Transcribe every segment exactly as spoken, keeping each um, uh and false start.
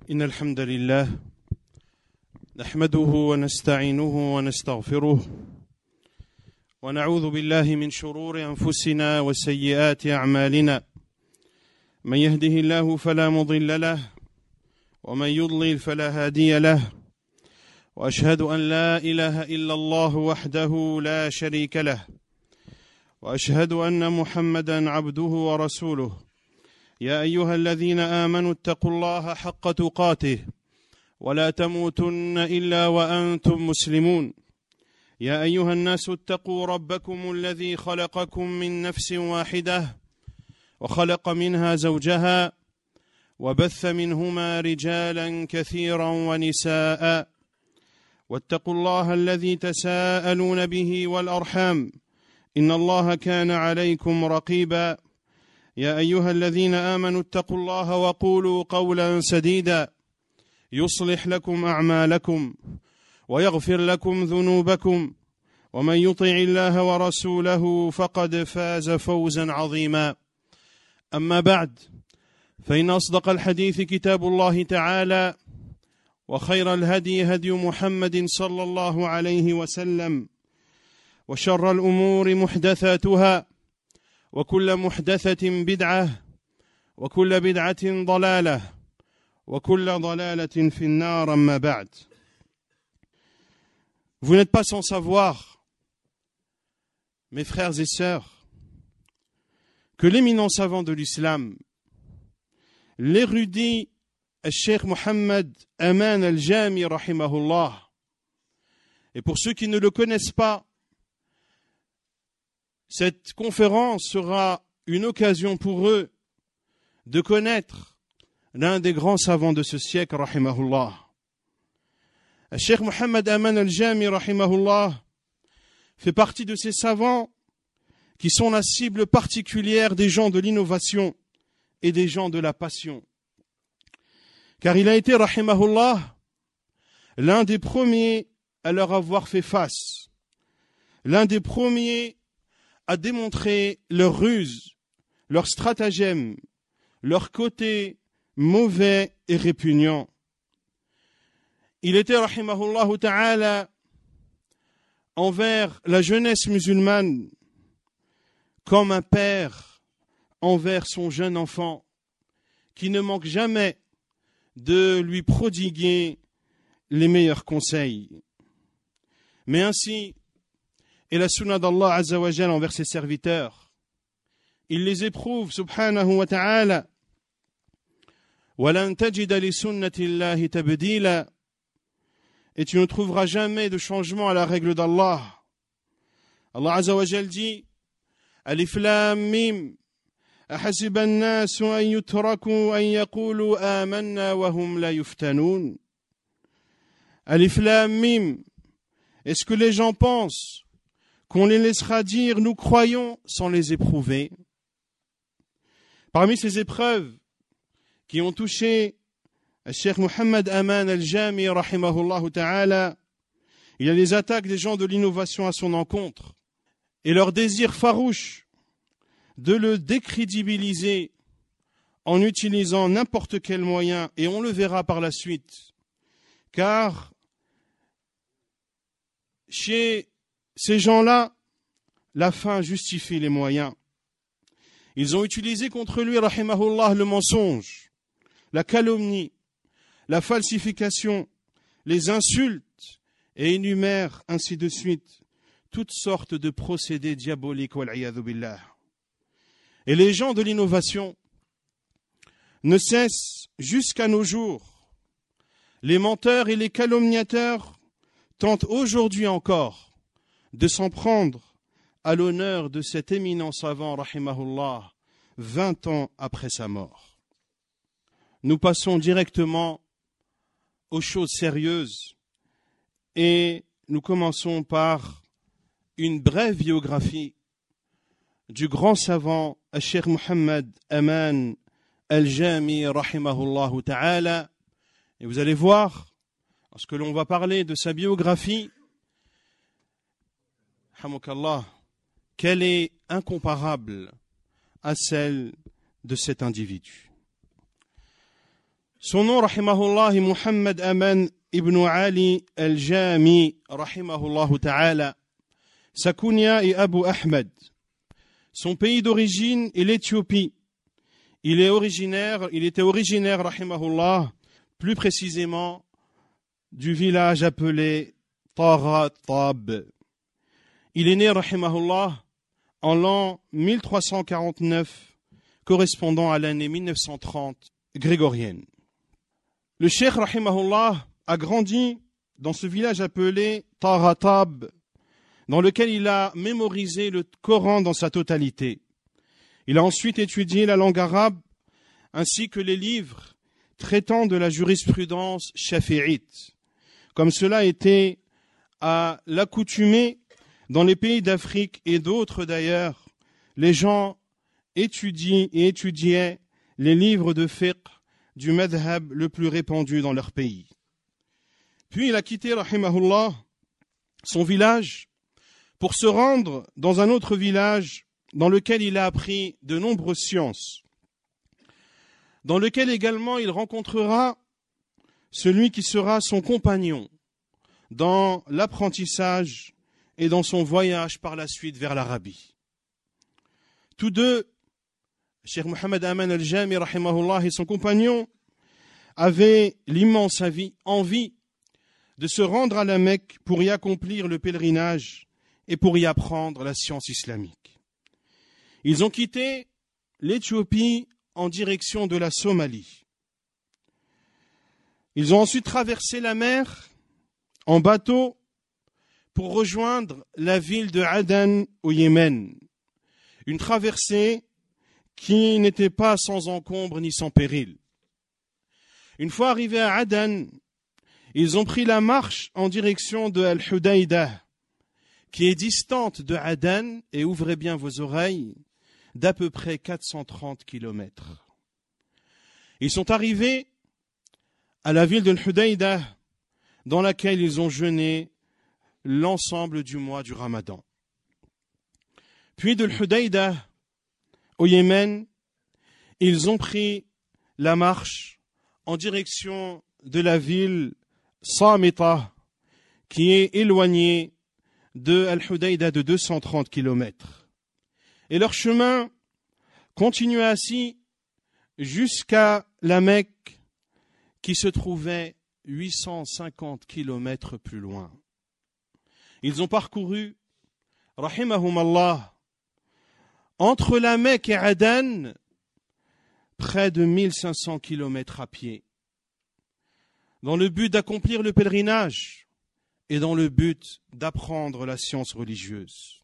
إن الحمد لله نحمده ونستعينه ونستغفره ونعوذ بالله من شرور أنفسنا وسيئات أعمالنا من يهده الله فلا مضل له ومن يضلل فلا هادي له وأشهد أن لا إله إلا الله وحده لا شريك له وأشهد أن محمدا عبده ورسوله يا أيها الذين آمنوا اتقوا الله حق تقاته ولا تموتن إلا وأنتم مسلمون يا أيها الناس اتقوا ربكم الذي خلقكم من نفس واحدة وخلق منها زوجها وبث منهما رجالا كثيرا ونساء واتقوا الله الذي تساءلون به والأرحام إن الله كان عليكم رقيبا يا أيها الذين آمنوا اتقوا الله وقولوا قولا سديدا يصلح لكم أعمالكم ويغفر لكم ذنوبكم ومن يطع الله ورسوله فقد فاز فوزا عظيما أما بعد فإن أصدق الحديث كتاب الله تعالى وخير الهدي هدي محمد صلى الله عليه وسلم وشر الأمور محدثاتها وكل محدثة بدعة وكل بدعة ضلالة وكل ضلالة في النار أما بعد. Vous n'êtes pas sans savoir, mes frères et sœurs, que l'éminent savant de l'islam, l'érudit Cheikh Mohammed Aman Al-Jami rahimahullah, et pour ceux qui ne le connaissent pas, cette conférence sera une occasion pour eux de connaître l'un des grands savants de ce siècle, rahimahullah. Cheikh Mohammed Aman Al-Jami, rahimahullah, fait partie de ces savants qui sont la cible particulière des gens de l'innovation et des gens de la passion. Car il a été, rahimahullah, l'un des premiers à leur avoir fait face, l'un des premiers à démontrer leur ruse, leur stratagème, leur côté mauvais et répugnant. Il était, rahimahullah ta'ala, envers la jeunesse musulmane comme un père envers son jeune enfant, qui ne manque jamais de lui prodiguer les meilleurs conseils. Mais ainsi est la sunna d'Allah Azza wa Jal envers ses serviteurs. Il les éprouve, subhanahu wa ta'ala. وَلَن تَجِدَ لِسُنَّةِ اللَّهِ تَبْدِيلًا. Et tu ne trouveras jamais de changement à la règle d'Allah. Allah Azza wa Jal dit Alif Lam Mim أحسب الناس أن يتركوا أن يقولوا آمنا وهم لا يفتنون. Alif Lam Mim. Est-ce que les gens pensent qu'on les laissera dire nous croyons sans les éprouver? Parmi ces épreuves qui ont touché Cheikh Mohammed Aman Al-Jami rahimahullah ta'ala, il y a les attaques des gens de l'innovation à son encontre et leur désir farouche de le décrédibiliser en utilisant n'importe quel moyen, et on le verra par la suite, car chez ces gens-là, la fin justifie les moyens. Ils ont utilisé contre lui, rahimahullah, le mensonge, la calomnie, la falsification, les insultes, et énumèrent ainsi de suite toutes sortes de procédés diaboliques, wal-'iyadhu billah. Et les gens de l'innovation ne cessent jusqu'à nos jours. Les menteurs et les calomniateurs tentent aujourd'hui encore de s'en prendre à l'honneur de cet éminent savant, rahimahullah, vingt ans après sa mort. Nous passons directement aux choses sérieuses et nous commençons par une brève biographie du grand savant Cheikh Mohammed Aman Al-Jami rahimahullah ta'ala. Et vous allez voir, lorsque l'on va parler de sa biographie, hamakallah, qu'elle est incomparable à celle de cet individu. Son nom, rahimahullah, est Muhammad Aman ibn Ali al-Jami, rahimahullah ta'ala. Sa kunya est Abu Ahmed. Son pays d'origine est l'Éthiopie. Il est originaire, il était originaire, rahimahullah, plus précisément du village appelé Taratab. Il est né, rahimahullah, en l'an mille trois cent quarante-neuf, correspondant à l'année mille neuf cent trente grégorienne. Le cheikh, rahimahullah, a grandi dans ce village appelé Taratab, dans lequel il a mémorisé le Coran dans sa totalité. Il a ensuite étudié la langue arabe ainsi que les livres traitant de la jurisprudence shafi'ite, comme cela était à l'accoutumée dans les pays d'Afrique et d'autres d'ailleurs. Les gens étudient et étudiaient les livres de fiqh du madhab le plus répandu dans leur pays. Puis il a quitté, rahimahullah, son village pour se rendre dans un autre village dans lequel il a appris de nombreuses sciences, dans lequel également il rencontrera celui qui sera son compagnon dans l'apprentissage et dans son voyage par la suite vers l'Arabie. Tous deux, Cheikh Muhammad Aman al-Jami, rahimahullah, et son compagnon, avaient l'immense envie de se rendre à la Mecque pour y accomplir le pèlerinage et pour y apprendre la science islamique. Ils ont quitté l'Éthiopie en direction de la Somalie. Ils ont ensuite traversé la mer en bateau pour rejoindre la ville de Aden au Yémen. Une traversée qui n'était pas sans encombre ni sans péril. Une fois arrivés à Aden, ils ont pris la marche en direction de Al-Hudaydah, qui est distante de Aden, et ouvrez bien vos oreilles, d'à peu près quatre cent trente kilomètres. Ils sont arrivés à la ville de Al-Hudaydah, dans laquelle ils ont jeûné l'ensemble du mois du Ramadan. Puis de Al-Hudaydah, au Yémen, ils ont pris la marche en direction de la ville Samita, qui est éloignée de Al-Hudaydah de deux cent trente kilomètres. Et leur chemin continua ainsi jusqu'à la Mecque, qui se trouvait huit cent cinquante kilomètres plus loin. Ils ont parcouru, rahimahum Allah, entre la Mecque et Aden, près de mille cinq cents kilomètres à pied, dans le but d'accomplir le pèlerinage et dans le but d'apprendre la science religieuse.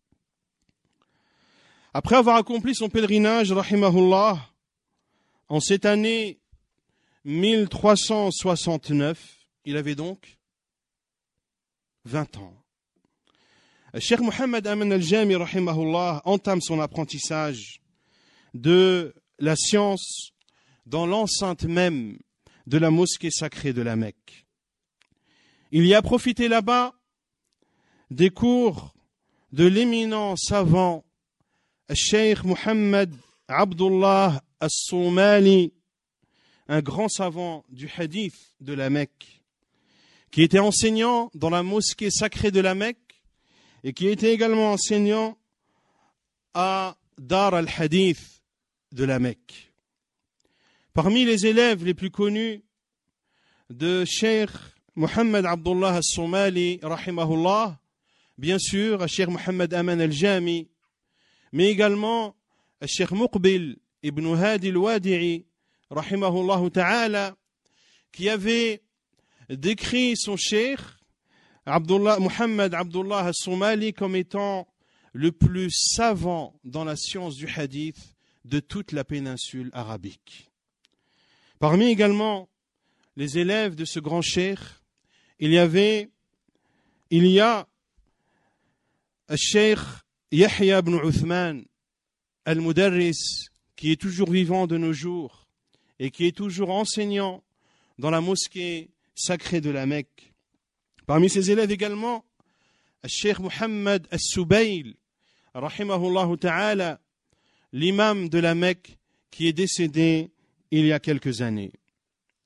Après avoir accompli son pèlerinage, rahimahullah, en cette année mille trois cent soixante-neuf, il avait donc vingt ans. Cheikh Muhammad Aman al-Jami, rahimahullah, entame son apprentissage de la science dans l'enceinte même de la mosquée sacrée de la Mecque. Il y a profité là-bas des cours de l'éminent savant Cheikh Muhammad Abdullah as-Somali, un grand savant du hadith de la Mecque, qui était enseignant dans la mosquée sacrée de la Mecque et qui était également enseignant à Dar al-Hadith de la Mecque. Parmi les élèves les plus connus de Cheikh Muhammad Abdullah as-Somali, rahimahullah, bien sûr, Cheikh Muhammad Aman al-Jami, mais également Cheikh Muqbil ibn Hadi al-Wadi'i, rahimahullah ta'ala, qui avait décrit son cheikh Abdullah, Muhammad Abdullah as-Somali comme étant le plus savant dans la science du hadith de toute la péninsule arabique. Parmi également les élèves de ce grand cheikh, il y avait, il y a le cheikh Yahya ibn Uthman al-Mudarris, qui est toujours vivant de nos jours et qui est toujours enseignant dans la mosquée sacrée de la Mecque. Parmi ses élèves également, le cheikh Muhammad as-Subayl, rahimahullah ta'ala, l'imam de la Mecque qui est décédé il y a quelques années.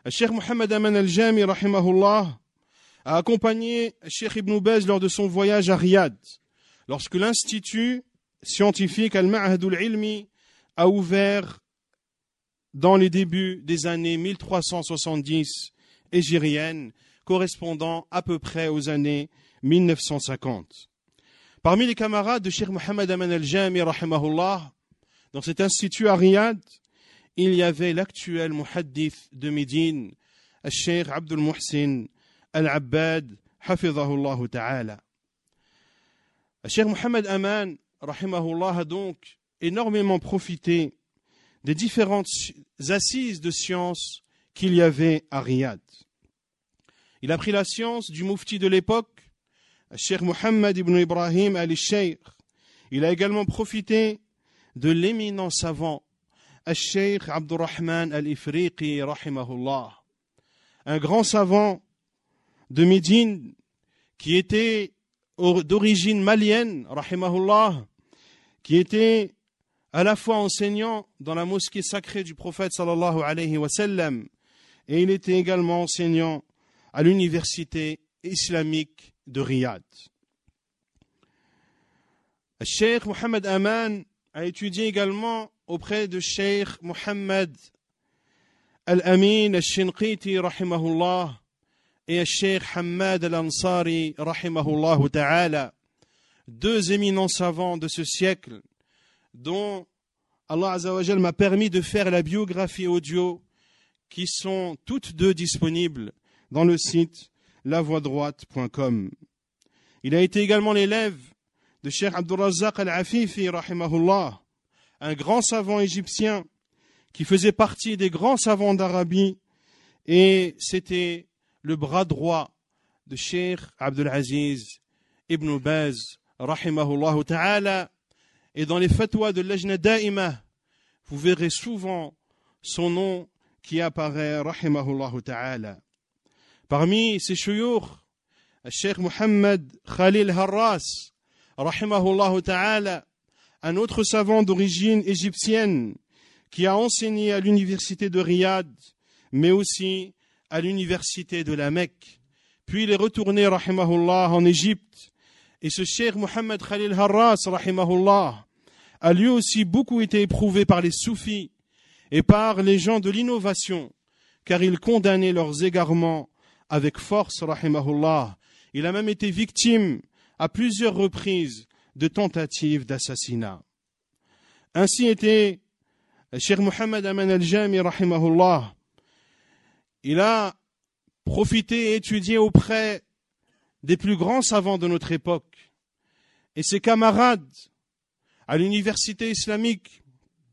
Cheikh Mohammed Aman al-Jami, rahimahullah, a accompagné Cheikh Ibn Baz lors de son voyage à Riyad, lorsque l'Institut scientifique Al-Ma'had al-Ilmi a ouvert dans les débuts des années mille trois cent soixante-dix hégiriennes, correspondant à peu près aux années mille neuf cent cinquante. Parmi les camarades de Cheikh Mohammed Aman al-Jami, rahimahullah, dans cet institut à Riyad, il y avait l'actuel muhaddith de Médine, Cheikh Abdul Muhsin al-Abbad, hafidhahullah ta'ala. Cheikh Mohammed Aman, rahimahullah, a donc énormément profité des différentes assises de sciences qu'il y avait à Riyad. Il a pris la science du mufti de l'époque, Cheikh Mohammed ibn Ibrahim al-Sheikh. Il a également profité de l'éminent savant, Cheikh Abdurrahman al-Ifriqi, rahimahullah, un grand savant de Médine qui était d'origine malienne, rahimahullah, qui était à la fois enseignant dans la mosquée sacrée du prophète sallallahu alayhi wa sallam, et il était également enseignant à l'université islamique de Riyad. Cheikh Mohammed Aman a étudié également auprès de Cheikh Mohammed Al-Amin Al-Shinqiti, rahimahullah, et Cheikh Hamad Al-Ansari, rahimahullah ta'ala, deux éminents savants de ce siècle, dont Allah Azza wa Jal m'a permis de faire la biographie audio, qui sont toutes deux disponibles dans le site la voie droite point com. Il a été également l'élève de Cheikh Abdurrazzaq Al-Afifi, rahimahullah, un grand savant égyptien qui faisait partie des grands savants d'Arabie, et c'était le bras droit de Cheikh Abdul Aziz Ibn Baz, rahimahullah ta'ala. Et dans les fatwas de l'Ajna Da'ima, vous verrez souvent son nom qui apparaît, rahimahullah ta'ala. Parmi ces shuyukh, Cheikh Mohammed Khalil Harras, rahimahullah ta'ala, un autre savant d'origine égyptienne qui a enseigné à l'université de Riyad, mais aussi à l'université de la Mecque. Puis il est retourné, rahimahullah, en Égypte. Et ce Cheikh Mohammed Khalil Harras, rahimahullah, a lui aussi beaucoup été éprouvé par les soufis et par les gens de l'innovation, car il condamnait leurs égarements avec force, rahimahullah. Il a même été victime à plusieurs reprises de tentatives d'assassinat. Ainsi était Cheikh Mohammed Aman al-Jami, rahimahullah. Il a profité et étudié auprès des plus grands savants de notre époque. Et ses camarades à l'université islamique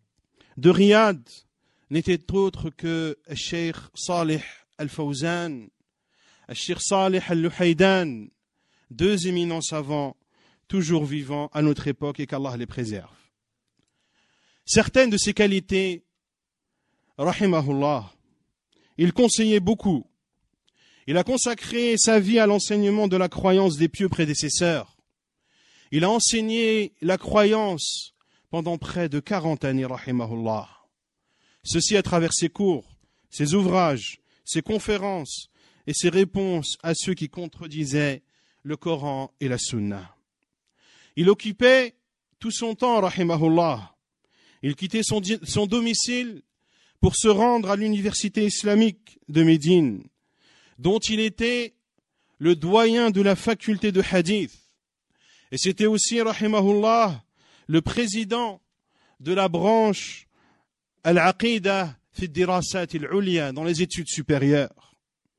de Riyad n'étaient autres que le Cheikh Salih al-Fawzan, le Cheikh Salih al-Luhaydan, deux éminents savants toujours vivants à notre époque et qu'Allah les préserve. Certaines de ces qualités, rahimahullah, il conseillait beaucoup. Il a consacré sa vie à l'enseignement de la croyance des pieux prédécesseurs. Il a enseigné la croyance pendant près de quarante années, rahimahullah. Ceci à travers ses cours, ses ouvrages, ses conférences et ses réponses à ceux qui contredisaient le Coran et la Sunna. Il occupait tout son temps, rahimahullah. Il quittait son, son domicile pour se rendre à l'université islamique de Médine, dont il était le doyen de la faculté de hadith. Et c'était aussi, rahimahullah, le président de la branche Al-Aqida fi Dirasat al-Ulia, dans les études supérieures.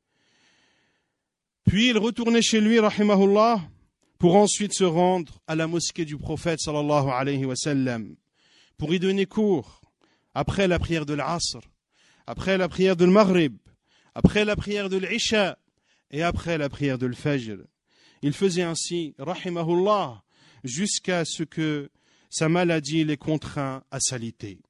Puis il retournait chez lui, rahimahullah, pour ensuite se rendre à la mosquée du prophète, sallallahu alayhi wa sallam, pour y donner cours, après la prière de l'Asr, après la prière de l'Maghrib, après la prière de l'Isha et après la prière de l'Fajr. Il faisait ainsi, rahimahullah, jusqu'à ce que sa maladie les contraint à s'aliter.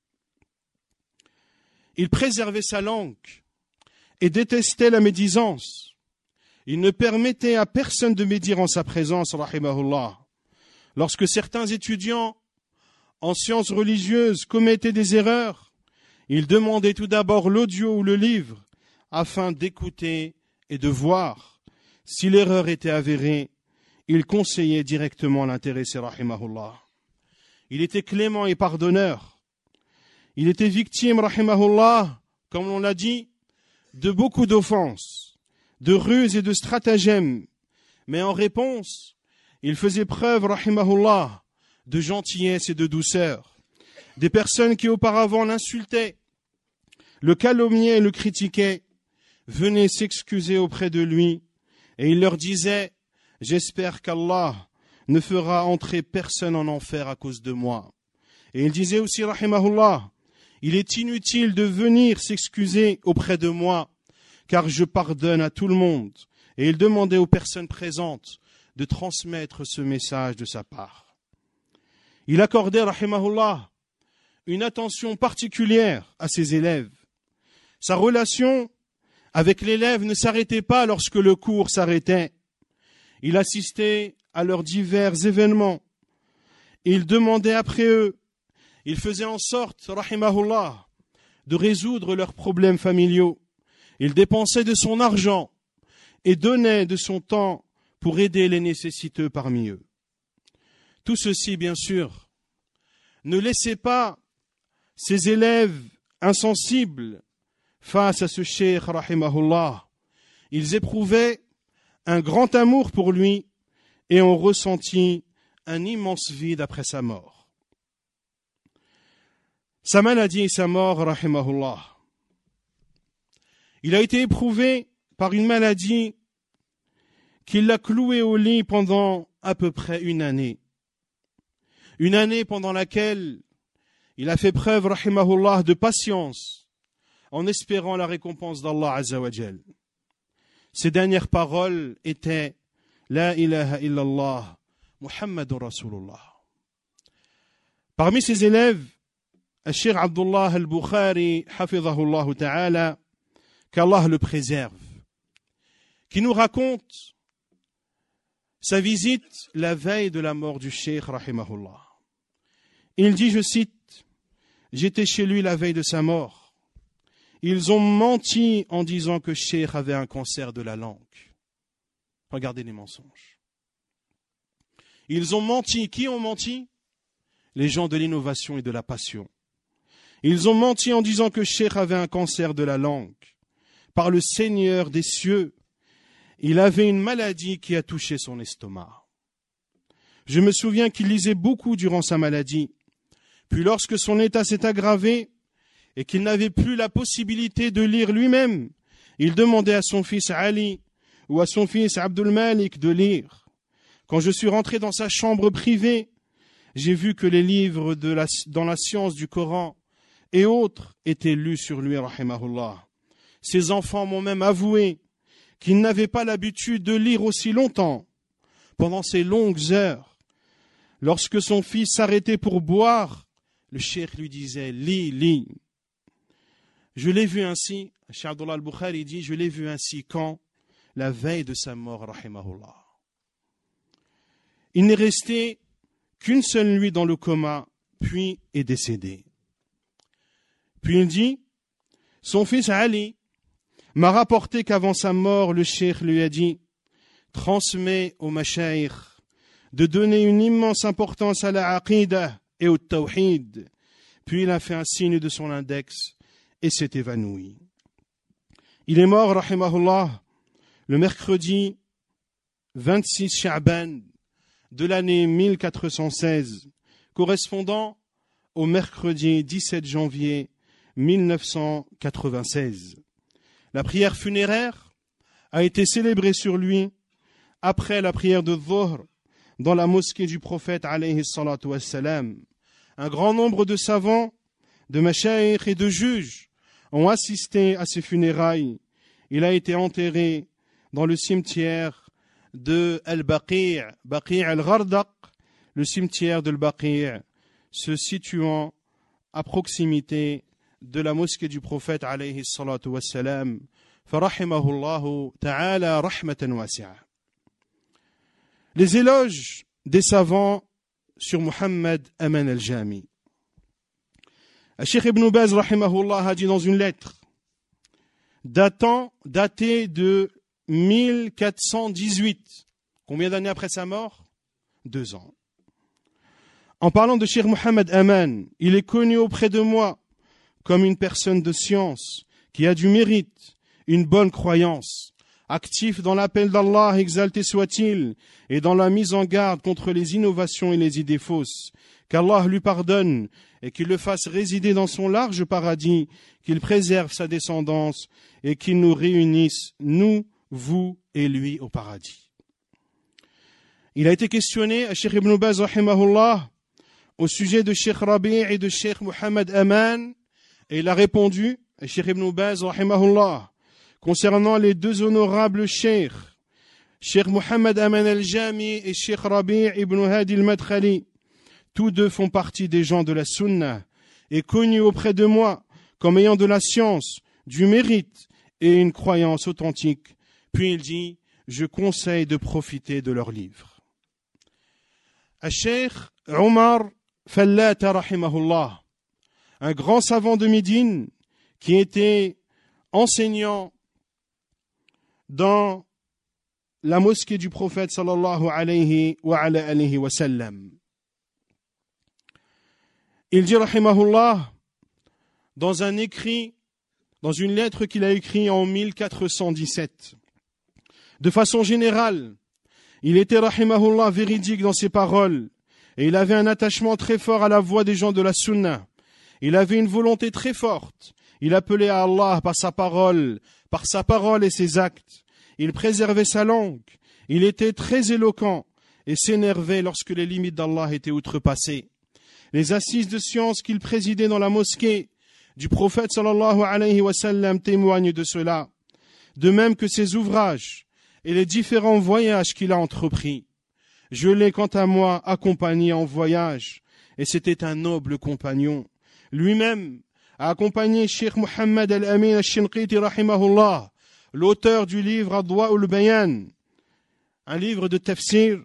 Il préservait sa langue et détestait la médisance. Il ne permettait à personne de médire en sa présence, rahimahullah. Lorsque certains étudiants en sciences religieuses commettaient des erreurs, il demandait tout d'abord l'audio ou le livre afin d'écouter et de voir si l'erreur était avérée. Il conseillait directement l'intéressé, rahimahullah. Il était clément et pardonneur. Il était victime, rahimahullah, comme on l'a dit, de beaucoup d'offenses, de ruses et de stratagèmes. Mais en réponse, il faisait preuve, rahimahullah, de gentillesse et de douceur. Des personnes qui auparavant l'insultaient, le calomniaient et le critiquaient, venaient s'excuser auprès de lui, et il leur disait « J'espère qu'Allah ne fera entrer personne en enfer à cause de moi. » Et il disait aussi, rahimahullah, « Il est inutile de venir s'excuser auprès de moi, car je pardonne à tout le monde. » Et il demandait aux personnes présentes de transmettre ce message de sa part. Il accordait, rahimahullah, une attention particulière à ses élèves. Sa relation avec l'élève ne s'arrêtait pas lorsque le cours s'arrêtait. Il assistait à leurs divers événements. Il demandait après eux. Il faisait en sorte, rahimahullah, de résoudre leurs problèmes familiaux. Il dépensait de son argent et donnait de son temps pour aider les nécessiteux parmi eux. Tout ceci, bien sûr, ne laissait pas ses élèves insensibles face à ce cheikh, rahimahullah. Ils éprouvaient un grand amour pour lui et ont ressenti un immense vide après sa mort. Sa maladie et sa mort, rahimahullah. Il a été éprouvé par une maladie qui l'a cloué au lit pendant à peu près une année. Une année pendant laquelle il a fait preuve, rahimahullah, de patience en espérant la récompense d'Allah Azza wa Jal. Ses dernières paroles étaient La ilaha illallah, Muhammadur Rasulullah. Parmi ses élèves, Cheikh Abdullah al-Bukhari, hafidhahullah ta'ala, qu'Allah le préserve, qui nous raconte sa visite la veille de la mort du Cheikh, rahimahullah. Il dit, je cite, « J'étais chez lui la veille de sa mort. Ils ont menti en disant que Cheikh avait un cancer de la langue. » Regardez les mensonges. Ils ont menti. Qui ont menti? Les gens de l'innovation et de la passion. Ils ont menti en disant que Cheikh avait un cancer de la langue. Par le Seigneur des cieux, il avait une maladie qui a touché son estomac. Je me souviens qu'il lisait beaucoup durant sa maladie. Puis lorsque son état s'est aggravé et qu'il n'avait plus la possibilité de lire lui-même, il demandait à son fils Ali ou à son fils Abdul Malik de lire. Quand je suis rentré dans sa chambre privée, j'ai vu que les livres de la, dans la science du Coran et autres étaient lus sur lui, rahimahullah. Ses enfants m'ont même avoué qu'ils n'avaient pas l'habitude de lire aussi longtemps, pendant ces longues heures. Lorsque son fils s'arrêtait pour boire, le cheikh lui disait « Lis, lis ». Je l'ai vu ainsi, Cheikh Abdullah al-Bukhari dit, je l'ai vu ainsi quand? La veille de sa mort, rahimahullah. Il n'est resté qu'une seule nuit dans le coma, puis est décédé. Puis il dit, son fils Ali m'a rapporté qu'avant sa mort, le cheikh lui a dit, transmets au mashaykh de donner une immense importance à la aqidah et au tawhid. Puis il a fait un signe de son index et s'est évanoui. Il est mort, rahimahullah, le mercredi vingt-six Sha'ban de l'année mille quatre cent seize, correspondant au mercredi dix-sept janvier mille neuf cent quatre-vingt-seize. La prière funéraire a été célébrée sur lui après la prière de Dhuhr dans la mosquée du prophète alayhi salatu wassalam. Un grand nombre de savants, de mashayikh et de juges ont assisté à ses funérailles. Il a été enterré dans le cimetière de Al-Baqi', Baqi' al-Ghardaq, le cimetière de Al-Baqi' se situant à proximité de la mosquée du prophète alayhi salatu wassalam. Farahimahullahu ta'ala rahmatan wasi'a. Les éloges des savants sur Muhammad Aman al-Jami. Cheikh Ibn Baz rahimahullah a dit dans une lettre, datant, daté de mille quatre cent dix-huit. Combien d'années après sa mort? Deux ans. En parlant de Cheikh Mohammed Aman, il est connu auprès de moi comme une personne de science qui a du mérite, une bonne croyance, actif dans l'appel d'Allah, exalté soit-il, et dans la mise en garde contre les innovations et les idées fausses. Qu'Allah lui pardonne et qu'il le fasse résider dans son large paradis, qu'il préserve sa descendance et qu'il nous réunisse, nous, vous et lui, au paradis. Il a été questionné à Cheikh Ibn Baz, rahimahullah, au sujet de Cheikh Rabi' et de Cheikh Mohammed Aman, et il a répondu à Cheikh Ibn Baz, rahimahullah, concernant les deux honorables cheikhs, Cheikh Mohammed Aman al-Jami et Cheikh Rabi' ibn Hadi al-Madkhali. Tous deux font partie des gens de la Sunna et connus auprès de moi comme ayant de la science, du mérite et une croyance authentique. Puis il dit, je conseille de profiter de leurs livres. Cheikh Omar Fallata rahimahullah, un grand savant de Médine qui était enseignant dans la mosquée du prophète sallallahu alayhi wa ala alihi wa sallam. Il dit rahimahullah dans un écrit, dans une lettre qu'il a écrite en mille quatre cent dix-sept. De façon générale, il était rahimahullah véridique dans ses paroles et il avait un attachement très fort à la voix des gens de la Sunna. Il avait une volonté très forte. Il appelait à Allah par sa parole, par sa parole et ses actes. Il préservait sa langue. Il était très éloquent et s'énervait lorsque les limites d'Allah étaient outrepassées. Les assises de science qu'il présidait dans la mosquée du prophète sallallahu alayhi wa sallam témoignent de cela. De même que ses ouvrages et les différents voyages qu'il a entrepris. Je l'ai quant à moi accompagné en voyage et c'était un noble compagnon. Lui-même a accompagné Cheikh Mohammed al-Amin al-Shinqiti rahimahullah, l'auteur du livre Adwa'ul Bayan, un livre de tafsir.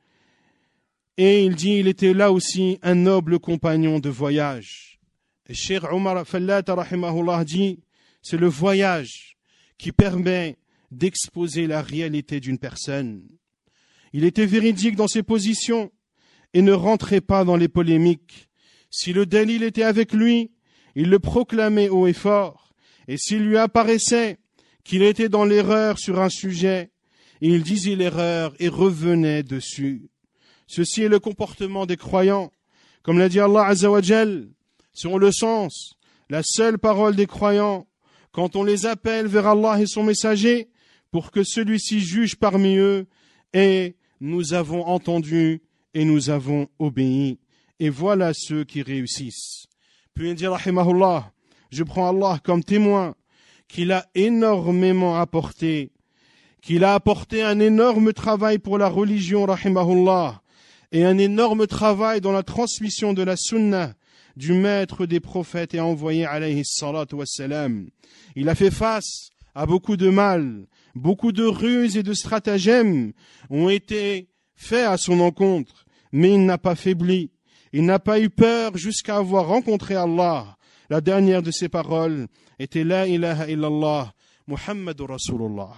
Et il dit, il était là aussi un noble compagnon de voyage. Et Cheikh Omar Fallata rahimahullah dit, c'est le voyage qui permet d'exposer la réalité d'une personne. Il était véridique dans ses positions et ne rentrait pas dans les polémiques. Si le dalil était avec lui, il le proclamait haut et fort. Et s'il lui apparaissait qu'il était dans l'erreur sur un sujet, il disait l'erreur et revenait dessus. Ceci est le comportement des croyants. Comme l'a dit Allah Azza wa Jal, selon le sens, la seule parole des croyants, quand on les appelle vers Allah et son messager, pour que celui-ci juge parmi eux, et nous avons entendu et nous avons obéi. Et voilà ceux qui réussissent. Puis il dit, rahimahullah, je prends Allah comme témoin, qu'il a énormément apporté, qu'il a apporté un énorme travail pour la religion, rahimahullah, et un énorme travail dans la transmission de la sunna du maître des prophètes et envoyé alayhi salatu wassalam. Il a fait face à beaucoup de mal, beaucoup de ruses et de stratagèmes ont été faits à son encontre, mais il n'a pas faibli. Il n'a pas eu peur jusqu'à avoir rencontré Allah. La dernière de ses paroles était La ilaha illallah, Muhammadur Rasulullah.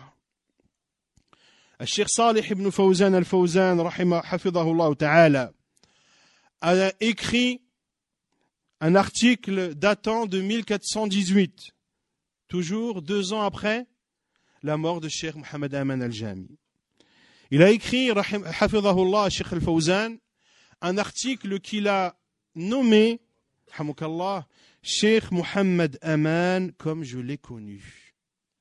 Cheikh Salih ibn Fawzan al-Fawzan, hafidahullah ta'ala, a écrit un article datant de mille quatre cent dix-huit, toujours deux ans après la mort de Cheikh Mohammed Aman al-Jami. Il a écrit, hafidahullah, Cheikh al-Fawzan, un article qu'il a nommé, hamukallah, Cheikh Mohammed Aman comme je l'ai connu.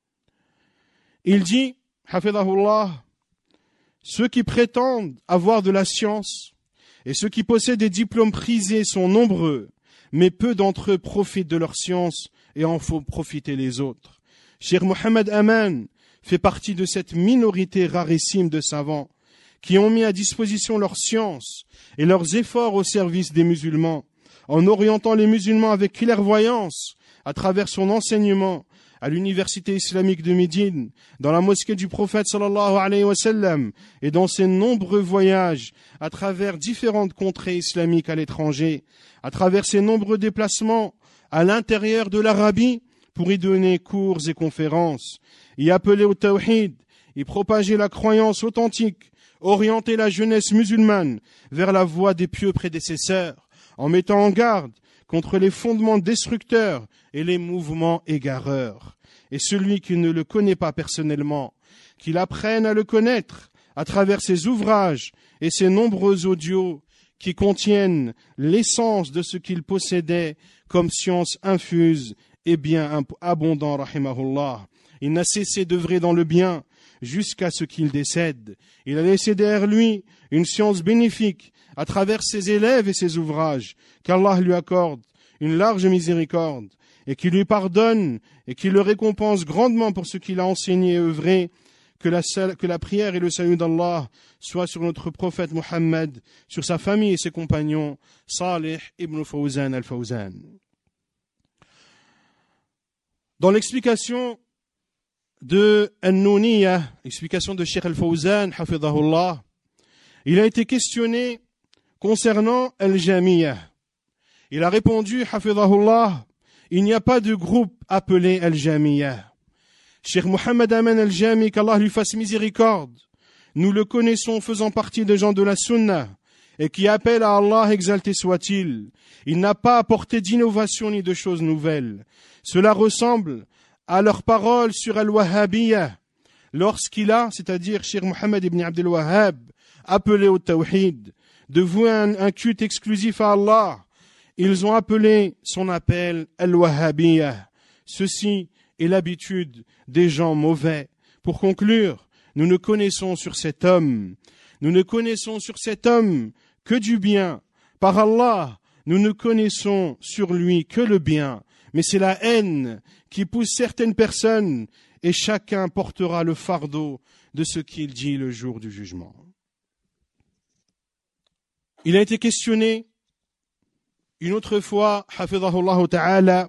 Il dit, hafidahullah, ceux qui prétendent avoir de la science et ceux qui possèdent des diplômes prisés sont nombreux, mais peu d'entre eux profitent de leur science et en font profiter les autres. Cheikh Mohammed Aman fait partie de cette minorité rarissime de savants qui ont mis à disposition leur science et leurs efforts au service des musulmans, en orientant les musulmans avec clairvoyance à travers son enseignement à l'université islamique de Médine, dans la mosquée du prophète sallallahu alayhi wa sallam et dans ses nombreux voyages à travers différentes contrées islamiques à l'étranger, à travers ses nombreux déplacements à l'intérieur de l'Arabie pour y donner cours et conférences, y appeler au tawhid, y propager la croyance authentique, orienter la jeunesse musulmane vers la voie des pieux prédécesseurs, en mettant en garde contre les fondements destructeurs et les mouvements égareurs. Et celui qui ne le connaît pas personnellement, qu'il apprenne à le connaître à travers ses ouvrages et ses nombreux audios qui contiennent l'essence de ce qu'il possédait comme science infuse et bien abondant, rahimahullah. Il n'a cessé d'œuvrer dans le bien jusqu'à ce qu'il décède. Il a laissé derrière lui une science bénéfique à travers ses élèves et ses ouvrages, qu'Allah lui accorde une large miséricorde et qui lui pardonne et qui le récompense grandement pour ce qu'il a enseigné et œuvré. Que la, que la prière et le salut d'Allah soient sur notre prophète Muhammad, sur sa famille et ses compagnons, Salih ibn Fawzan al-Fawzan. Dans l'explication de An-Nouniyah, explication de Cheikh al-Fawzan, hafidhahullah, il a été questionné concernant Al-Jamiyah. Il a répondu, hafidhahullah, il n'y a pas de groupe appelé Al-Jamiyah. Cheikh Mohammed Aman Al-Jami, qu'Allah lui fasse miséricorde, nous le connaissons faisant partie des gens de la Sunna et qui appelle à Allah exalté soit-il. Il n'a pas apporté d'innovation ni de choses nouvelles. Cela ressemble à leurs paroles sur Al-Wahhabiyah lorsqu'il a, c'est-à-dire Cheikh Mohammed ibn Abdel Wahhab, appelé au Tawhid, de vouer un, un culte exclusif à Allah. Ils ont appelé son appel Al-Wahhabiyah. Ceci et l'habitude des gens mauvais. Pour conclure, nous ne connaissons sur cet homme, nous ne connaissons sur cet homme que du bien. Par Allah, nous ne connaissons sur lui que le bien. Mais c'est la haine qui pousse certaines personnes et chacun portera le fardeau de ce qu'il dit le jour du jugement. Il a été questionné une autre fois, hafidhahullah ta'ala,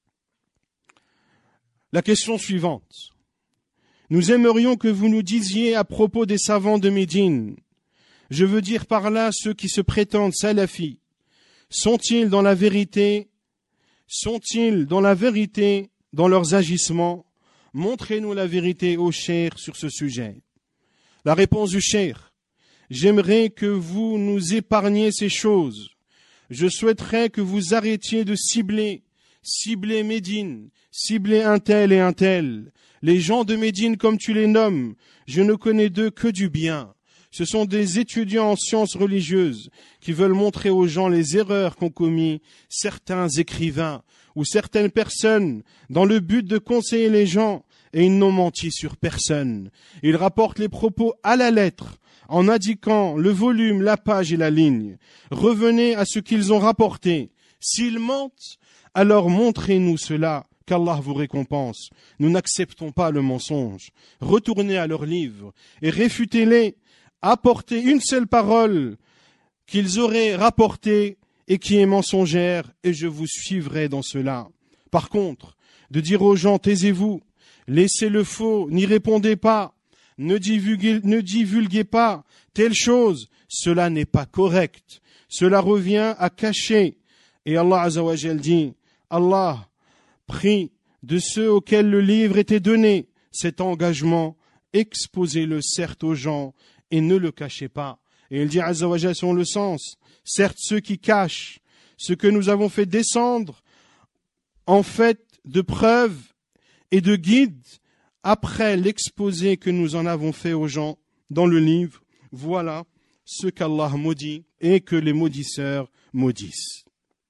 la question suivante. Nous aimerions que vous nous disiez à propos des savants de Médine, je veux dire par là ceux qui se prétendent salafis, sont-ils dans la vérité, sont-ils dans la vérité dans leurs agissements? Montrez-nous la vérité ô cheikh sur ce sujet. La réponse du cheikh, j'aimerais que vous nous épargniez ces choses. Je souhaiterais que vous arrêtiez de cibler, cibler Médine, cibler un tel et un tel. Les gens de Médine, comme tu les nommes, je ne connais d'eux que du bien. Ce sont des étudiants en sciences religieuses qui veulent montrer aux gens les erreurs qu'ont commis certains écrivains ou certaines personnes dans le but de conseiller les gens, et ils n'ont menti sur personne. Ils rapportent les propos à la lettre en indiquant le volume, la page et la ligne. Revenez à ce qu'ils ont rapporté. S'ils mentent, alors montrez-nous cela, qu'Allah vous récompense. Nous n'acceptons pas le mensonge. Retournez à leurs livres et réfutez-les. Apportez une seule parole qu'ils auraient rapportée et qui est mensongère, et je vous suivrai dans cela. Par contre, de dire aux gens, taisez-vous, laissez le faux, n'y répondez pas, ne divulguez, ne divulguez pas telle chose, cela n'est pas correct. Cela revient à cacher. Et Allah Azza wa Jal dit, Allah prie de ceux auxquels le livre était donné cet engagement, exposez-le certes aux gens et ne le cachez pas. Et il dit Azza wa Jal selon le sens, certes ceux qui cachent ce que nous avons fait descendre en fait de preuves et de guides après l'exposé que nous en avons fait aux gens dans le livre, voilà ce qu'Allah maudit et que les maudisseurs maudissent.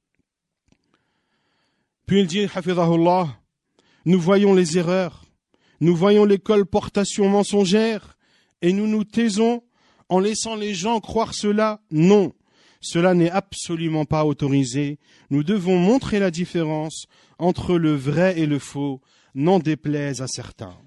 Puis il dit, hafidhahullah, nous voyons les erreurs, nous voyons les colportations mensongères et nous nous taisons en laissant les gens croire cela. Non, cela n'est absolument pas autorisé. Nous devons montrer la différence entre le vrai et le faux, n'en déplaise à certains.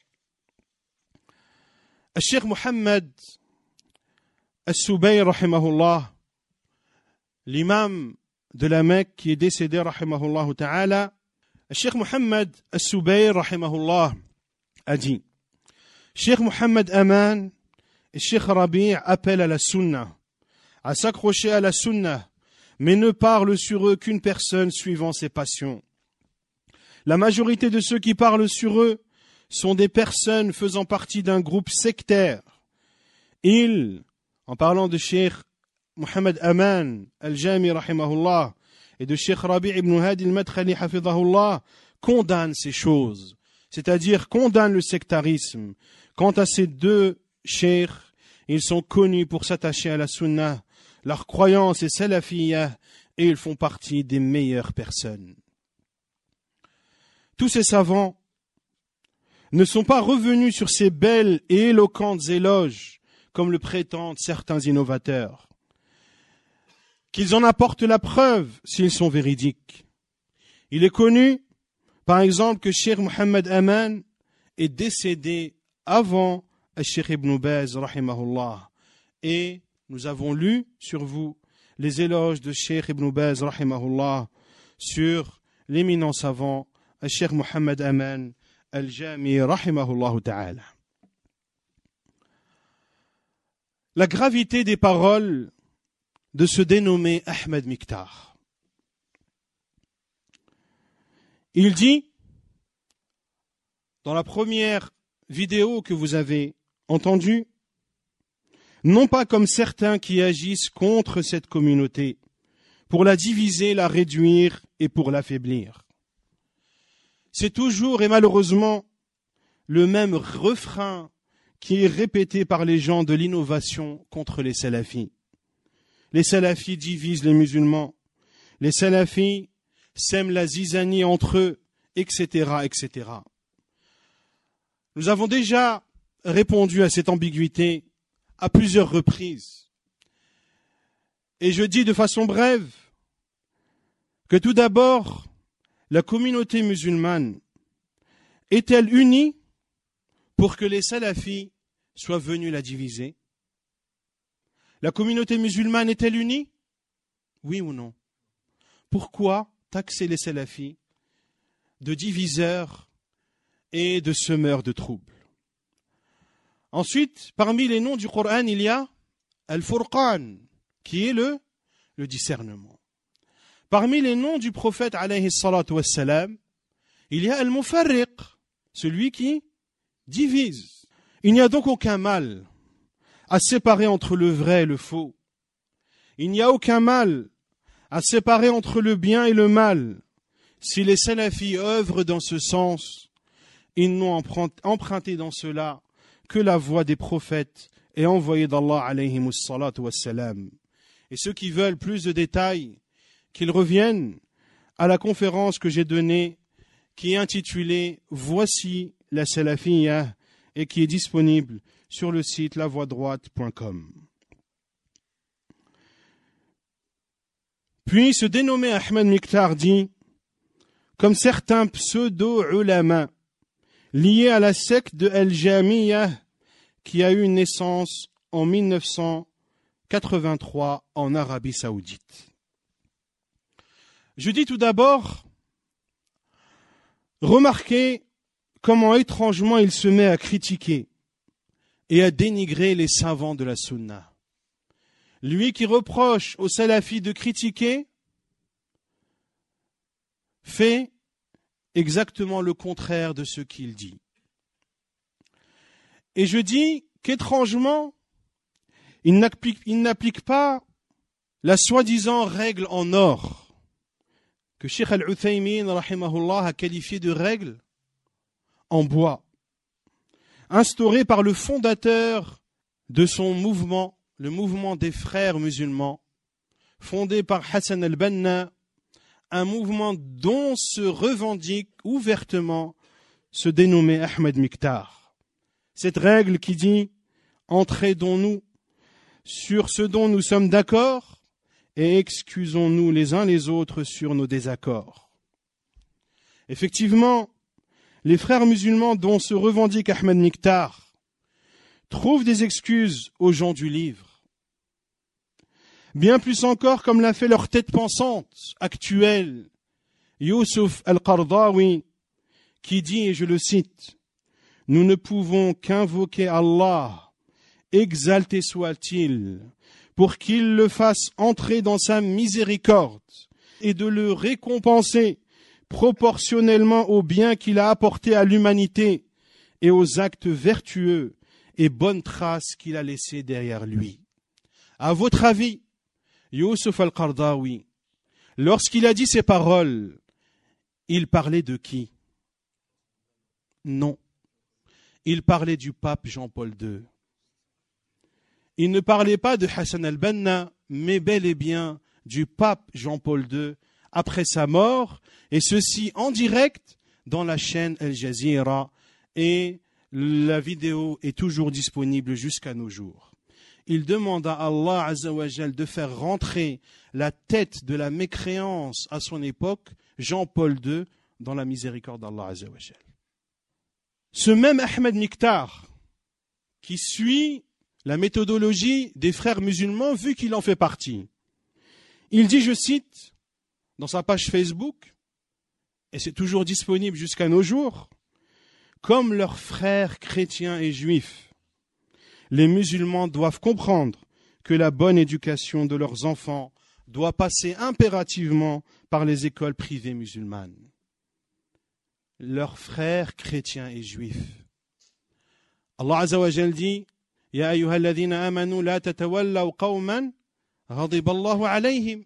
Cheikh Mohammed As-Subayr, rahimahullah, l'imam de la Mecque qui est décédé, rahimahullah ta'ala, Cheikh Mohammed As-Subayr, rahimahullah, a dit, Cheikh Mohammed Aman et Cheikh Rabi' appellent à la sunna, à s'accrocher à la sunna, mais ne parlent sur eux qu'une personne suivant ses passions. La majorité de ceux qui parlent sur eux sont des personnes faisant partie d'un groupe sectaire. Ils, en parlant de Cheikh Mohamed Aman al-Jami rahimahullah et de Cheikh Rabi' ibn Hadi al-Madkhali hafidhahullah, condamnent ces choses, c'est-à-dire condamnent le sectarisme. Quant à ces deux cheikhs, ils sont connus pour s'attacher à la sunna, leur croyance est salafiyya et ils font partie des meilleures personnes. Tous ces savants ne sont pas revenus sur ces belles et éloquentes éloges, comme le prétendent certains innovateurs. Qu'ils en apportent la preuve s'ils sont véridiques. Il est connu, par exemple, que Cheikh Mohamed Aman est décédé avant Cheikh Ibn Baz, rahimahullah. Et nous avons lu sur vous les éloges de Cheikh Ibn Baz, rahimahullah, sur l'éminent savant Cheikh Mohamed Aman al-Jami, rahimahullah ta'ala. La gravité des paroles de ce dénommé Ahmed Miktar. Il dit, dans la première vidéo que vous avez entendue, non pas comme certains qui agissent contre cette communauté, pour la diviser, la réduire et pour l'affaiblir. C'est toujours et malheureusement le même refrain qui est répété par les gens de l'innovation contre les salafis. Les salafis divisent les musulmans, les salafis sèment la zizanie entre eux, et cetera, et cetera. Nous avons déjà répondu à cette ambiguïté à plusieurs reprises. Et je dis de façon brève que tout d'abord, la communauté musulmane est-elle unie pour que les salafis soient venus la diviser? La communauté musulmane est-elle unie? Oui ou non? Pourquoi taxer les salafis de diviseurs et de semeurs de troubles? Ensuite, parmi les noms du Coran, il y a Al-Furqan, qui est le, le discernement. Parmi les noms du prophète, alayhi salatu wassalam, il y a Al-Mufarriq, celui qui divise. Il n'y a donc aucun mal à séparer entre le vrai et le faux. Il n'y a aucun mal à séparer entre le bien et le mal. Si les salafis œuvrent dans ce sens, ils n'ont emprunté dans cela que la voix des prophètes et envoyés d'Allah alayhimus salatu wassalam. Et ceux qui veulent plus de détails, qu'ils reviennent à la conférence que j'ai donnée, qui est intitulée « Voici la salafiyya » et qui est disponible sur le site la voie droite point com. Puis ce dénommé Ahmed Miktar dit, comme certains pseudo-ulama liés à la secte de Al-Jamiyya qui a eu naissance en mille neuf cent quatre-vingt-trois en Arabie Saoudite. Je dis tout d'abord, remarquez comment étrangement il se met à critiquer et à dénigrer les savants de la sunna. Lui qui reproche aux salafis de critiquer fait exactement le contraire de ce qu'il dit. Et je dis qu'étrangement, il n'applique, il n'applique pas la soi-disant règle en or que Cheikh Al-Uthaymin rahimahullah a qualifié de règle en bois, instaurée par le fondateur de son mouvement, le mouvement des frères musulmans, fondé par Hassan al-Banna, un mouvement dont se revendique ouvertement ce dénommé Ahmed Miktar. Cette règle qui dit « Entraidons-nous sur ce dont nous sommes d'accord et excusons-nous les uns les autres sur nos désaccords. » Effectivement, les frères musulmans dont se revendique Ahmed Miktar trouvent des excuses aux gens du livre. Bien plus encore, comme l'a fait leur tête pensante actuelle, Youssouf Al-Qardawi, qui dit, et je le cite, « Nous ne pouvons qu'invoquer Allah, exalté soit-il, pour qu'il le fasse entrer dans sa miséricorde et de le récompenser proportionnellement au bien qu'il a apporté à l'humanité et aux actes vertueux et bonnes traces qu'il a laissés derrière lui. À votre avis, Youssouf al-Qaradawi, lorsqu'il a dit ces paroles, il parlait de qui? Non. Il parlait du pape Jean-Paul deux. Il ne parlait pas de Hassan al-Banna, mais bel et bien du pape Jean-Paul deux après sa mort, et ceci en direct dans la chaîne Al Jazeera, et la vidéo est toujours disponible jusqu'à nos jours. Il demande à Allah Azza wa Jal de faire rentrer la tête de la mécréance à son époque, Jean-Paul deux, dans la miséricorde d'Allah Azza wa Jal. Ce même Ahmed Miktar, qui suit la méthodologie des frères musulmans, vu qu'il en fait partie, il dit, je cite, dans sa page Facebook, et c'est toujours disponible jusqu'à nos jours, comme leurs frères chrétiens et juifs, les musulmans doivent comprendre que la bonne éducation de leurs enfants doit passer impérativement par les écoles privées musulmanes. Leurs frères chrétiens et juifs. Allah Azza wa Jal dit, Ya ayyuhalladhina amanu la tatawallaw qawman ghadiballahu alayhim.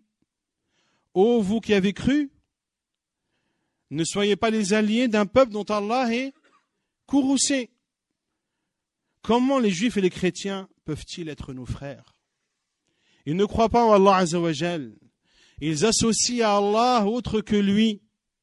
Ô vous qui avez cru, ne soyez pas les alliés d'un peuple dont Allah est courroucé. Comment les juifs et les chrétiens peuvent-ils être nos frères? Ils ne croient pas en Allah Azza wa Jal. Ils associent à Allah autre que lui.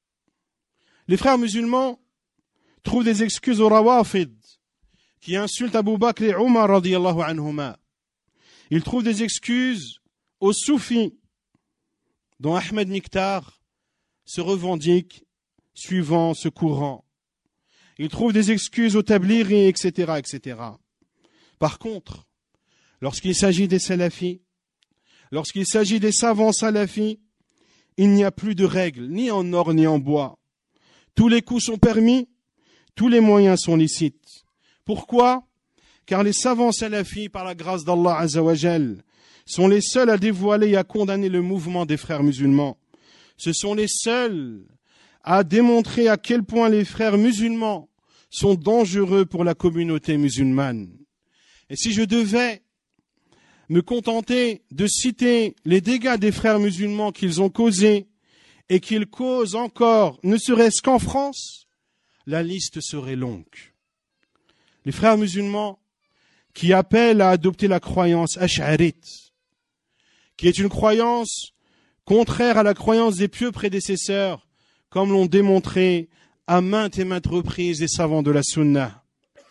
Les frères musulmans trouvent des excuses aux Rawafid qui insultent Abu Bakr et Omar radiyallahu anhuma. Ils trouvent des excuses aux Soufis dont Ahmed Miktar se revendique suivant ce courant. Ils trouvent des excuses aux Tablighis, et cetera, et cetera. Par contre, lorsqu'il s'agit des salafis, lorsqu'il s'agit des savants salafis, il n'y a plus de règles, ni en or ni en bois. Tous les coups sont permis, tous les moyens sont licites. Pourquoi? Car les savants salafis, par la grâce d'Allah Azza wa Jal, sont les seuls à dévoiler et à condamner le mouvement des frères musulmans. Ce sont les seuls à démontrer à quel point les frères musulmans sont dangereux pour la communauté musulmane. Et si je devais me contenter de citer les dégâts des frères musulmans qu'ils ont causés et qu'ils causent encore, ne serait-ce qu'en France, la liste serait longue. Les frères musulmans qui appellent à adopter la croyance ash'arite, qui est une croyance contraire à la croyance des pieux prédécesseurs, comme l'ont démontré à maintes et maintes reprises les savants de la Sunna.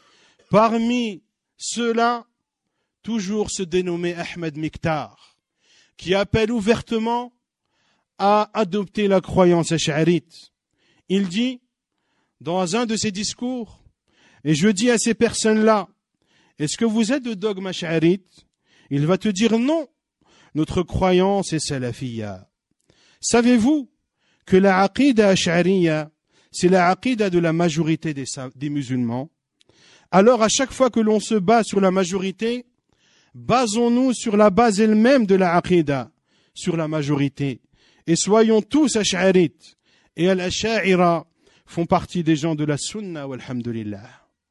Parmi ceux-là, toujours se dénommer Ahmed Miktar, qui appelle ouvertement à adopter la croyance ash'arite. Il dit, dans un de ses discours, et je dis à ces personnes-là, est-ce que vous êtes de dogme ash'arite? Il va te dire non, notre croyance est salafiyya. Savez-vous que la aqida ash'ariyya, c'est la aqida de la majorité des, des musulmans? Alors à chaque fois que l'on se base sur la majorité, basons-nous sur la base elle-même de la aqida, sur la majorité. Et soyons tous ash'arites. Et al-ash'a'ira font partie des gens de la sunna, walhamdulillah.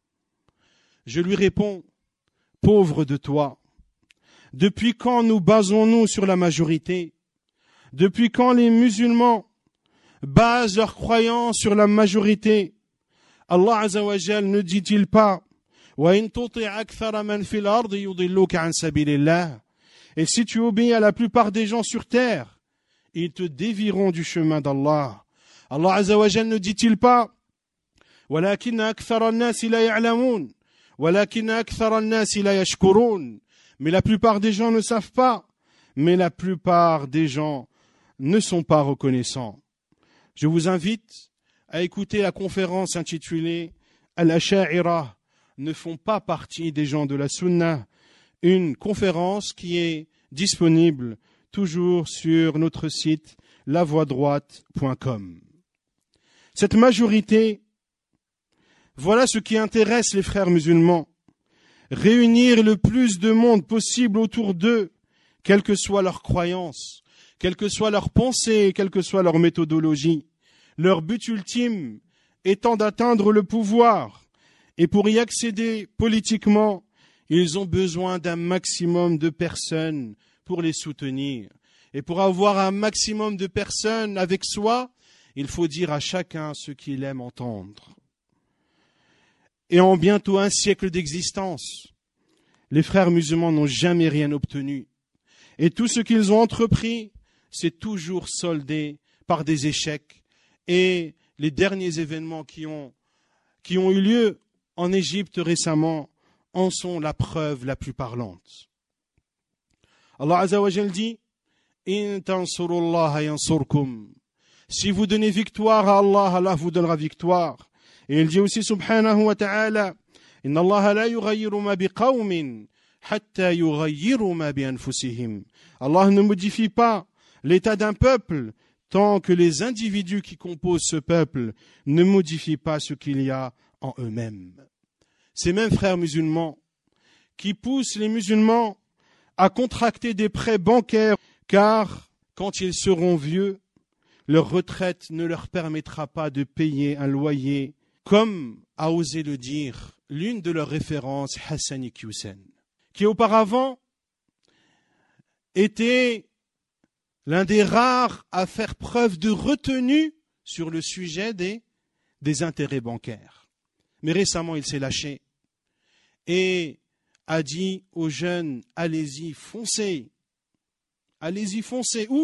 Je lui réponds, pauvre de toi, depuis quand nous basons-nous sur la majorité? Depuis quand les musulmans basent leurs croyances sur la majorité? Allah Azza wa Jal ne dit-il pas et si tu obéis à la plupart des gens sur terre, ils te dévieront du chemin d'Allah. Allah Azza wa Jal ne dit-il pas mais la plupart des gens ne savent pas, mais la plupart des gens ne sont pas reconnaissants. Je vous invite à écouter la conférence intitulée Al-Asha'ira ne font pas partie des gens de la Sunna, une conférence qui est disponible toujours sur notre site la voie droite point com. Cette majorité, voilà ce qui intéresse les frères musulmans. Réunir le plus de monde possible autour d'eux, quelle que soit leur croyance, quelle que soit leur pensée, quelle que soit leur méthodologie. leur but ultime étant d'atteindre le pouvoir. Et pour y accéder politiquement, ils ont besoin d'un maximum de personnes pour les soutenir. Et pour avoir un maximum de personnes avec soi, il faut dire à chacun ce qu'il aime entendre. Et en bientôt un siècle d'existence, les frères musulmans n'ont jamais rien obtenu. Et tout ce qu'ils ont entrepris, c'est toujours soldé par des échecs. Et les derniers événements qui ont, qui ont eu lieu en Égypte récemment en sont la preuve la plus parlante. Allah Azza wa Jal dit « In tansurullaha yansurkum » Si vous donnez victoire à Allah, Allah vous donnera victoire. Et il dit aussi subhanahu wa ta'ala « Inna Allah la yughayyiru ma biqawmin hatta yughayyiru ma bi anfusihim » Allah ne modifie pas l'état d'un peuple tant que les individus qui composent ce peuple ne modifient pas ce qu'il y a en eux-mêmes. Ces mêmes frères musulmans qui poussent les musulmans à contracter des prêts bancaires car quand ils seront vieux, leur retraite ne leur permettra pas de payer un loyer, comme a osé le dire l'une de leurs références, Hassani Hussein, qui auparavant était l'un des rares à faire preuve de retenue sur le sujet des, des intérêts bancaires. Mais récemment, il s'est lâché et a dit aux jeunes, allez-y, foncez. Allez-y, foncez. Où ?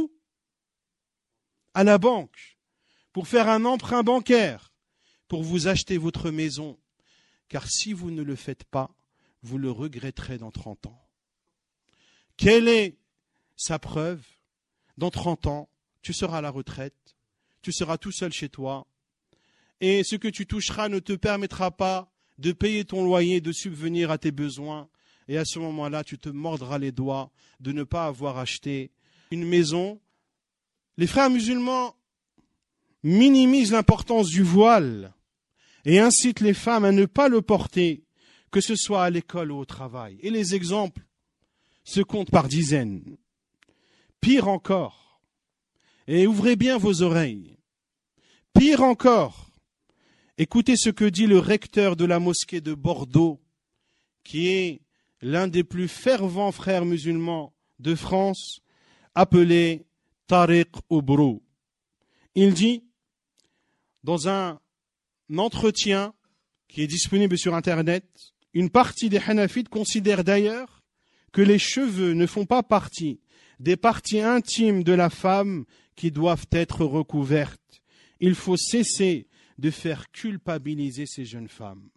À la banque, pour faire un emprunt bancaire, pour vous acheter votre maison. Car si vous ne le faites pas, vous le regretterez dans trente ans. Quelle est sa preuve ? Dans trente ans, tu seras à la retraite, tu seras tout seul chez toi, et ce que tu toucheras ne te permettra pas de payer ton loyer, de subvenir à tes besoins, et à ce moment-là, tu te mordras les doigts de ne pas avoir acheté une maison. Les frères musulmans minimisent l'importance du voile et incitent les femmes à ne pas le porter, que ce soit à l'école ou au travail. Et les exemples se comptent par dizaines. Pire encore, et ouvrez bien vos oreilles, pire encore, écoutez ce que dit le recteur de la mosquée de Bordeaux, qui est l'un des plus fervents frères musulmans de France, appelé Tariq Oubrou. Il dit, dans un entretien qui est disponible sur Internet, une partie des Hanafites considère d'ailleurs que les cheveux ne font pas partie des parties intimes de la femme qui doivent être recouvertes. Il faut cesser de faire culpabiliser ces jeunes femmes.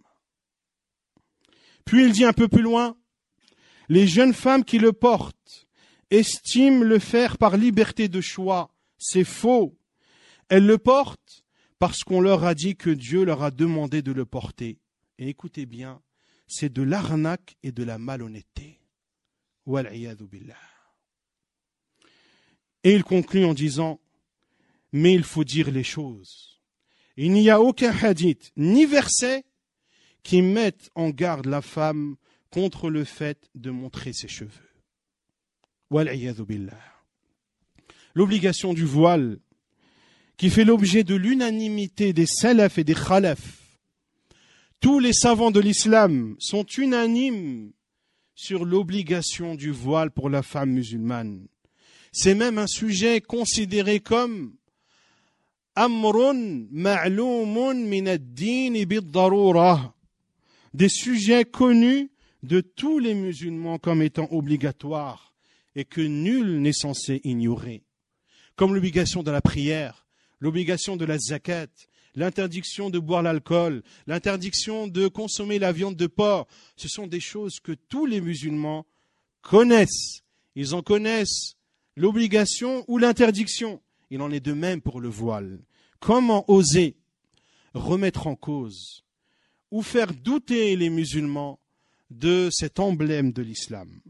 Puis il dit un peu plus loin, les jeunes femmes qui le portent estiment le faire par liberté de choix. C'est faux. Elles le portent parce qu'on leur a dit que Dieu leur a demandé de le porter. Et écoutez bien, c'est de l'arnaque et de la malhonnêteté. Wal-iyadhu billah. Et il conclut en disant, mais il faut dire les choses. Il n'y a aucun hadith, ni verset, qui mette en garde la femme contre le fait de montrer ses cheveux. Wal-iyadhu billah. L'obligation du voile, qui fait l'objet de l'unanimité des salaf et des khalaf. Tous les savants de l'islam sont unanimes sur l'obligation du voile pour la femme musulmane. C'est même un sujet considéré comme amrun ma'loumun min ad-din bid-darura, des sujets connus de tous les musulmans comme étant obligatoires et que nul n'est censé ignorer, comme l'obligation de la prière, l'obligation de la zakat, l'interdiction de boire l'alcool, l'interdiction de consommer la viande de porc. Ce sont des choses que tous les musulmans connaissent. Ils en connaissent l'obligation ou l'interdiction. Il en est de même pour le voile. Comment oser remettre en cause ou faire douter les musulmans de cet emblème de l'islam?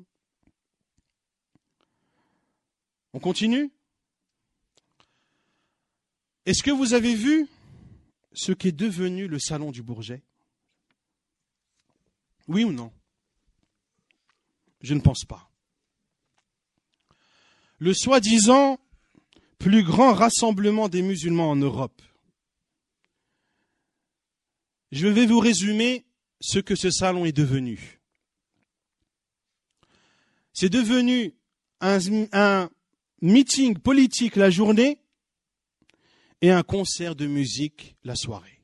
On continue? Est-ce que vous avez vu ce qu'est devenu le salon du Bourget? Oui ou non? Je ne pense pas. Le soi-disant plus grand rassemblement des musulmans en Europe, Je vais vous résumer ce que ce salon est devenu. C'est devenu un, un meeting politique la journée et un concert de musique la soirée.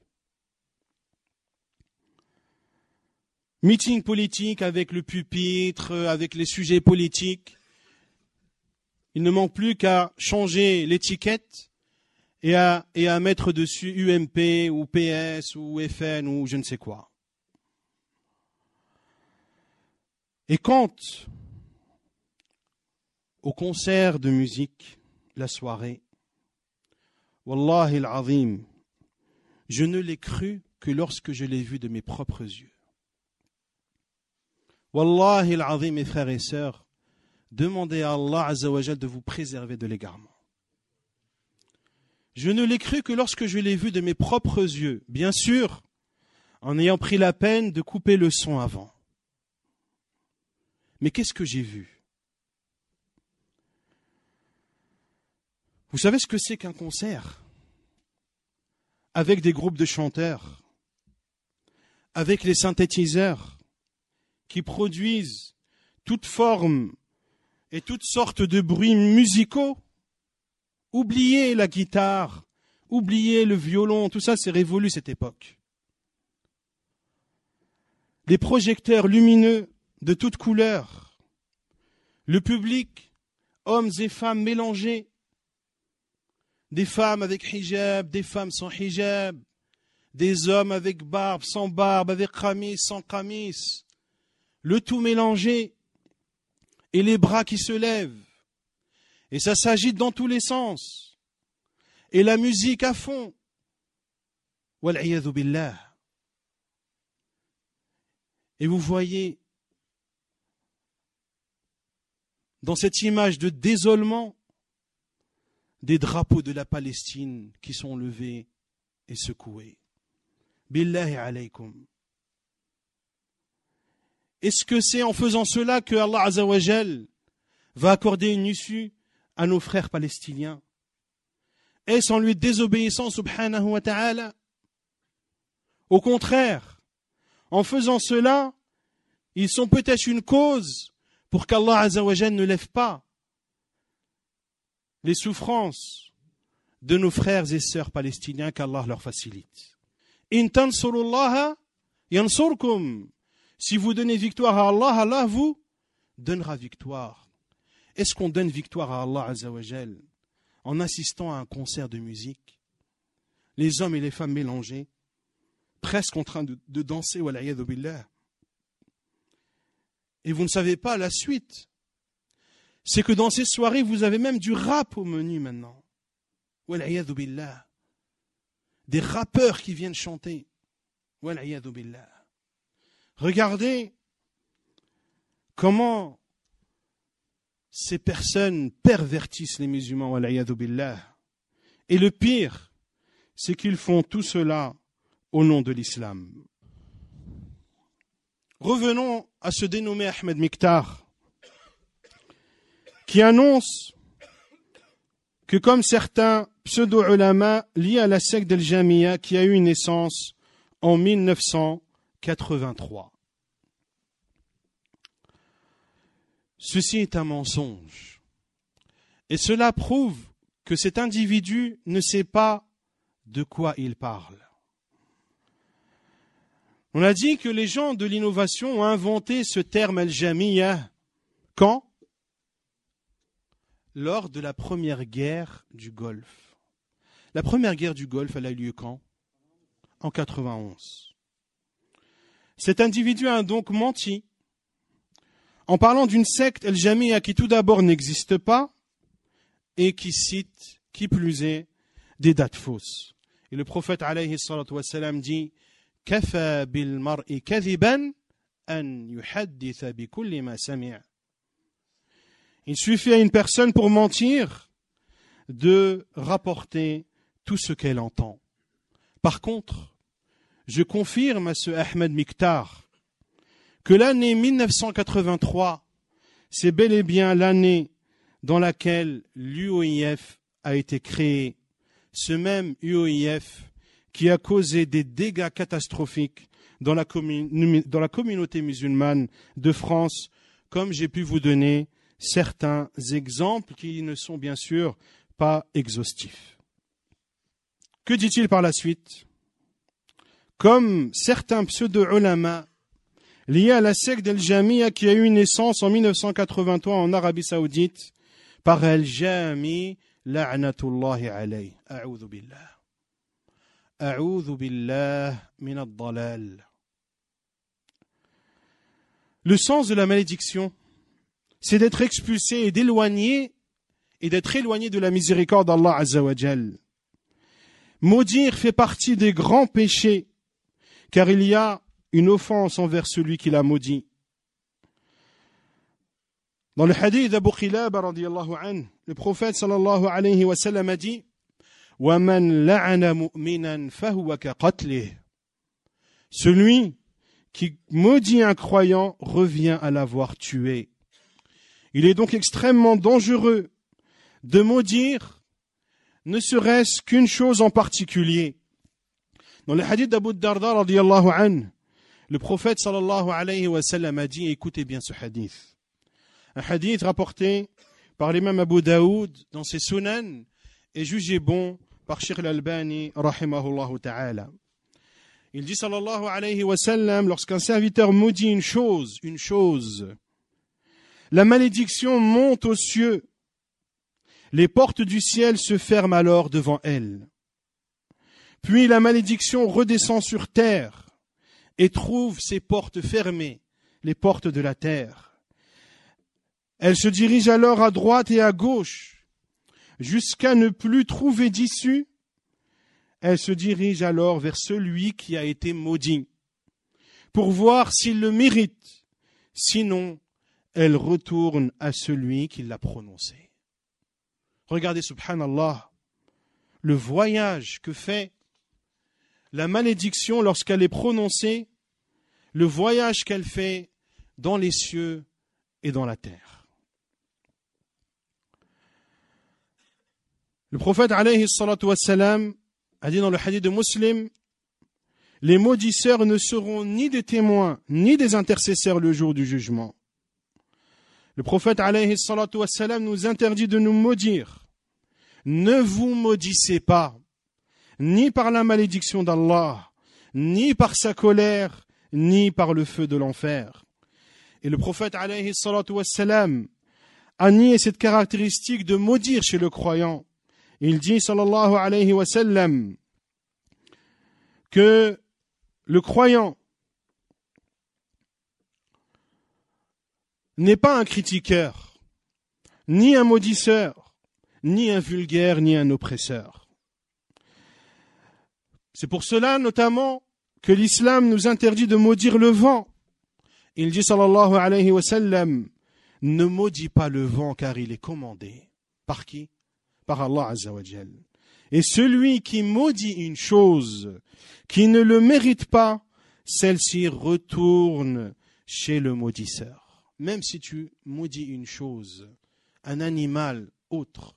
Meeting politique avec le pupitre, avec les sujets politiques. Il ne manque plus qu'à changer l'étiquette et à, et à mettre dessus U M P ou P S ou F N ou je ne sais quoi. Et quant au concert de musique, la soirée, Wallahi al-Azim, je ne l'ai cru que lorsque je l'ai vu de mes propres yeux. Wallahi al-Azim, mes frères et sœurs, demandez à Allah Azza wa Jal de vous préserver de l'égarement. Je ne l'ai cru que lorsque je l'ai vu de mes propres yeux, bien sûr, en ayant pris la peine de couper le son avant. Mais qu'est-ce que j'ai vu? Vous savez ce que c'est qu'un concert? Avec des groupes de chanteurs, avec les synthétiseurs qui produisent toute forme et toutes sortes de bruits musicaux. Oubliez la guitare, oubliez le violon, tout ça c'est révolu cette époque. Des projecteurs lumineux de toutes couleurs, le public, hommes et femmes mélangés, des femmes avec hijab, des femmes sans hijab, des hommes avec barbe, sans barbe, avec qamis, sans qamis, le tout mélangé, et les bras qui se lèvent, et ça s'agite dans tous les sens, et la musique à fond. Wal'iyadhu billah. Et vous voyez, dans cette image de désolement, des drapeaux de la Palestine qui sont levés et secoués. Billahi alaykum. Est-ce que c'est en faisant cela que Allah Azza wa Jal va accorder une issue à nos frères palestiniens? Est-ce en lui désobéissant subhanahu wa ta'ala? Au contraire, en faisant cela, ils sont peut-être une cause pour qu'Allah Azza wa Jal ne lève pas les souffrances de nos frères et sœurs palestiniens, qu'Allah leur facilite. In tansurullaha yansurkum. Si vous donnez victoire à Allah, Allah vous donnera victoire. Est-ce qu'on donne victoire à Allah Azza wa Jal en assistant à un concert de musique? Les hommes et les femmes mélangés, presque en train de, de danser, wal'iyadhu billah. Et vous ne savez pas la suite. C'est que dans ces soirées, vous avez même du rap au menu maintenant. Wal'iyadhu billah. Des rappeurs qui viennent chanter. Wal'iyadhu billah. Regardez comment ces personnes pervertissent les musulmans, wal'iyadhu billah. Et le pire, c'est qu'ils font tout cela au nom de l'islam. Revenons à ce dénommé Ahmed Miktar, qui annonce que comme certains pseudo-ulama liés à la secte d'Al-Jamia qui a eu une naissance en mille neuf cent quatre-vingt-trois. Ceci est un mensonge. Et cela prouve que cet individu ne sait pas de quoi il parle. On a dit que les gens de l'innovation ont inventé ce terme Al-Jamia. Quand? Lors de la première guerre du Golfe. La première guerre du Golfe, elle a eu lieu quand? En quatre-vingt-onze. Cet individu a donc menti en parlant d'une secte Al-Jamia qui tout d'abord n'existe pas et qui cite, qui plus est, des dates fausses. Et le prophète alayhi salatu wassalam dit « Kafa bil mar'i kadhiban an yuhadditha bi kulli ma sami'a » Il suffit à une personne pour mentir de rapporter tout ce qu'elle entend. Par contre, je confirme à ce Ahmed Miktar que l'année mille neuf cent quatre-vingt-trois, c'est bel et bien l'année dans laquelle l'U O I F a été créé. Ce même U O I F qui a causé des dégâts catastrophiques dans la, commun- dans la communauté musulmane de France, comme j'ai pu vous donner certains exemples qui ne sont bien sûr pas exhaustifs. Que dit-il par la suite? Comme certains pseudo-ulama liés à la secte Al-Jamia qui a eu naissance en mille neuf cent quatre-vingt-trois en Arabie Saoudite par Al-Jami la'natullahi alayhi. A'udhu billah. A'udhu billah min ad-dalal. Le sens de la malédiction, c'est d'être expulsé et d'éloigner et d'être éloigné de la miséricorde d'Allah Azza wa Jal. Maudire fait partie des grands péchés, car il y a une offense envers celui qui l'a maudit. Dans le hadith d'Abu Qilaba radiyallahu anhu, le prophète sallallahu alayhi wa sallam a dit وَمَنْ لَعَنَ مُؤْمِنًا فَهُوَ كَقَتْلِهِ. Celui qui maudit un croyant revient à l'avoir tué. Il est donc extrêmement dangereux de maudire ne serait-ce qu'une chose en particulier. Dans le hadith d'Abu Darda radiyallahu anhu, le prophète sallallahu alayhi wa sallam a dit, écoutez bien ce hadith, un hadith rapporté par l'imam Abu Daoud dans ses sunan et jugé bon par Sheikh al-Albani rahimahullahu ta'ala. Il dit sallallahu alayhi wa sallam, lorsqu'un serviteur maudit une chose, une chose, la malédiction monte aux cieux, les portes du ciel se ferment alors devant elle. Puis la malédiction redescend sur terre et trouve ses portes fermées, les portes de la terre. Elle se dirige alors à droite et à gauche, jusqu'à ne plus trouver d'issue. Elle se dirige alors vers celui qui a été maudit, pour voir s'il le mérite. Sinon, elle retourne à celui qui l'a prononcé. Regardez, subhanallah, le voyage que fait la malédiction lorsqu'elle est prononcée, le voyage qu'elle fait dans les cieux et dans la terre. Le prophète alayhi salatu wassalam a dit dans le hadith de Muslim, les maudisseurs ne seront ni des témoins ni des intercesseurs le jour du jugement. Le prophète alayhi salatu wassalam nous interdit de nous maudire. Ne vous maudissez pas, ni par la malédiction d'Allah, ni par sa colère, ni par le feu de l'enfer. Et le prophète alayhi salatu wassalam a nié cette caractéristique de maudire chez le croyant. Il dit sallallahu alayhi wa sallam que le croyant n'est pas un critiqueur, ni un maudisseur, ni un vulgaire, ni un oppresseur. C'est pour cela notamment que l'islam nous interdit de maudire le vent. Il dit sallallahu alayhi wa sallam, ne maudis pas le vent car il est commandé. Par qui? Par Allah Azza wa Jal. Et celui qui maudit une chose qui ne le mérite pas, celle-ci retourne chez le maudisseur. Même si tu maudis une chose, un animal autre.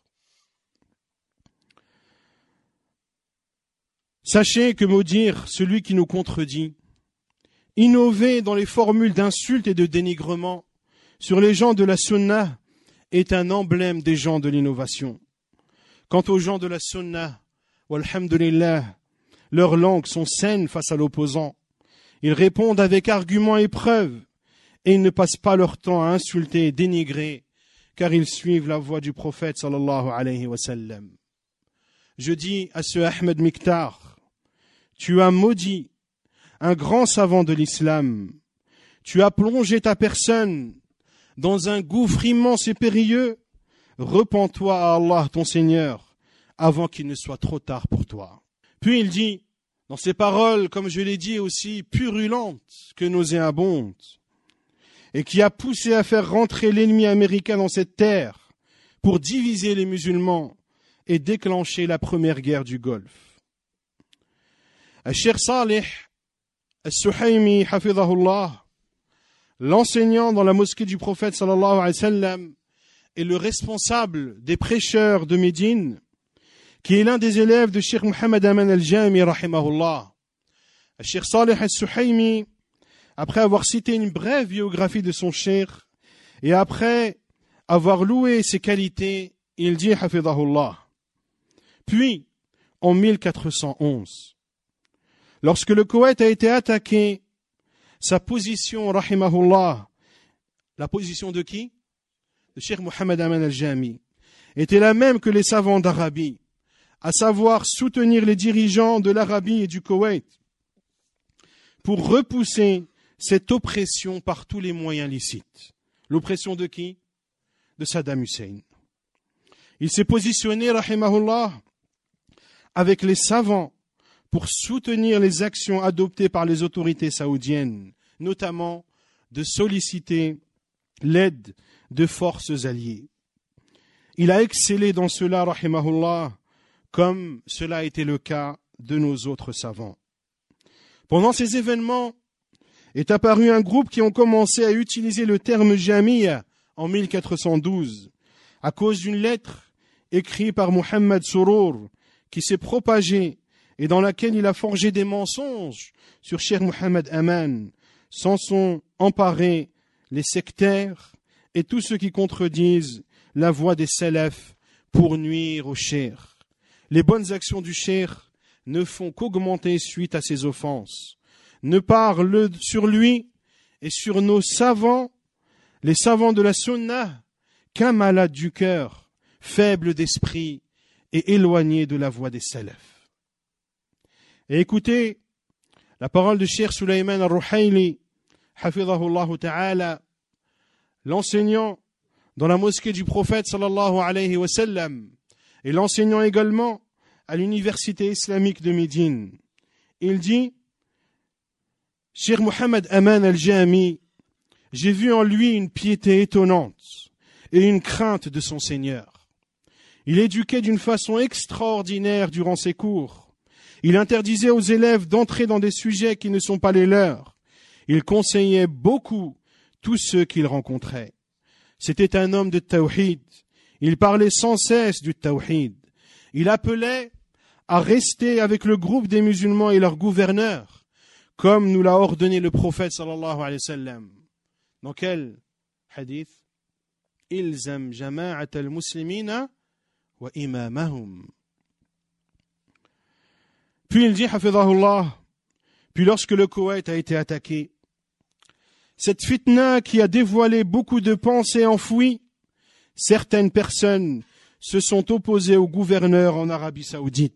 Sachez que maudire celui qui nous contredit, innover dans les formules d'insultes et de dénigrement sur les gens de la sunna est un emblème des gens de l'innovation. Quant aux gens de la sunna, walhamdulillah, leurs langues sont saines face à l'opposant. Ils répondent avec arguments et preuves. Et ils ne passent pas leur temps à insulter et dénigrer, car ils suivent la voie du prophète sallallahu alayhi wa sallam. Je dis à ce Ahmed Miktar, tu as maudit un grand savant de l'islam, tu as plongé ta personne dans un gouffre immense et périlleux, repens-toi à Allah ton Seigneur, avant qu'il ne soit trop tard pour toi. Puis il dit, dans ces paroles, comme je l'ai dit aussi, purulentes que nauséabondes, et qui a poussé à faire rentrer l'ennemi américain dans cette terre pour diviser les musulmans et déclencher la première guerre du Golfe. Al-Cheikh Salih Al-Suhaymi, hafidhahullah, l'enseignant dans la mosquée du prophète sallallahu alayhi wa sallam et le responsable des prêcheurs de Médine, qui est l'un des élèves de Cheikh Mohammed Aman al-Jami, rahimahullah. Cheikh Saleh al-Suhaymi, après avoir cité une brève biographie de son cheikh, et après avoir loué ses qualités, il dit, hafidhahullah. Puis, en mille quatre cent onze, lorsque le Koweït a été attaqué, sa position, rahimahullah, la position de qui? De Cheikh Mohammed Aman al-Jami, était la même que les savants d'Arabie, à savoir soutenir les dirigeants de l'Arabie et du Koweït pour repousser cette oppression par tous les moyens licites. L'oppression de qui? De Saddam Hussein. Il s'est positionné, rahimahullah, avec les savants pour soutenir les actions adoptées par les autorités saoudiennes, notamment de solliciter l'aide de forces alliées. Il a excellé dans cela, rahimahullah, comme cela a été le cas de nos autres savants. Pendant ces événements, est apparu un groupe qui ont commencé à utiliser le terme Jamia en mille quatre cent douze, à cause d'une lettre écrite par Mohammed Sourour, qui s'est propagée et dans laquelle il a forgé des mensonges sur Cheikh Mohammed Aman, s'en sont emparés les sectaires et tous ceux qui contredisent la voix des salafs pour nuire au cheikh. Les bonnes actions du cheikh ne font qu'augmenter suite à ces offenses. Ne parle sur lui et sur nos savants, les savants de la Sunna, qu'un malade du cœur, faible d'esprit et éloigné de la voie des salafs. Et écoutez la parole de Cheikh Sulayman al-Ruhayli, hafidhahullah ta'ala, l'enseignant dans la mosquée du prophète sallallahu alayhi wa sallam, et l'enseignant également à l'université islamique de Médine. Il dit, Cheikh Mohammed Aman al-Jami, j'ai vu en lui une piété étonnante et une crainte de son Seigneur. Il éduquait d'une façon extraordinaire durant ses cours. Il interdisait aux élèves d'entrer dans des sujets qui ne sont pas les leurs. Il conseillait beaucoup tous ceux qu'il rencontrait. C'était un homme de tawhid. Il parlait sans cesse du tawhid. Il appelait à rester avec le groupe des musulmans et leurs gouverneurs, comme nous l'a ordonné le prophète sallallahu alayhi wa sallam. Dans quel hadith? Ilzam jama'at al-muslimina wa imamahum. Puis il dit, hafidhahullah, puis lorsque le Koweït a été attaqué, cette fitna qui a dévoilé beaucoup de pensées enfouies, certaines personnes se sont opposées au gouverneur en Arabie Saoudite.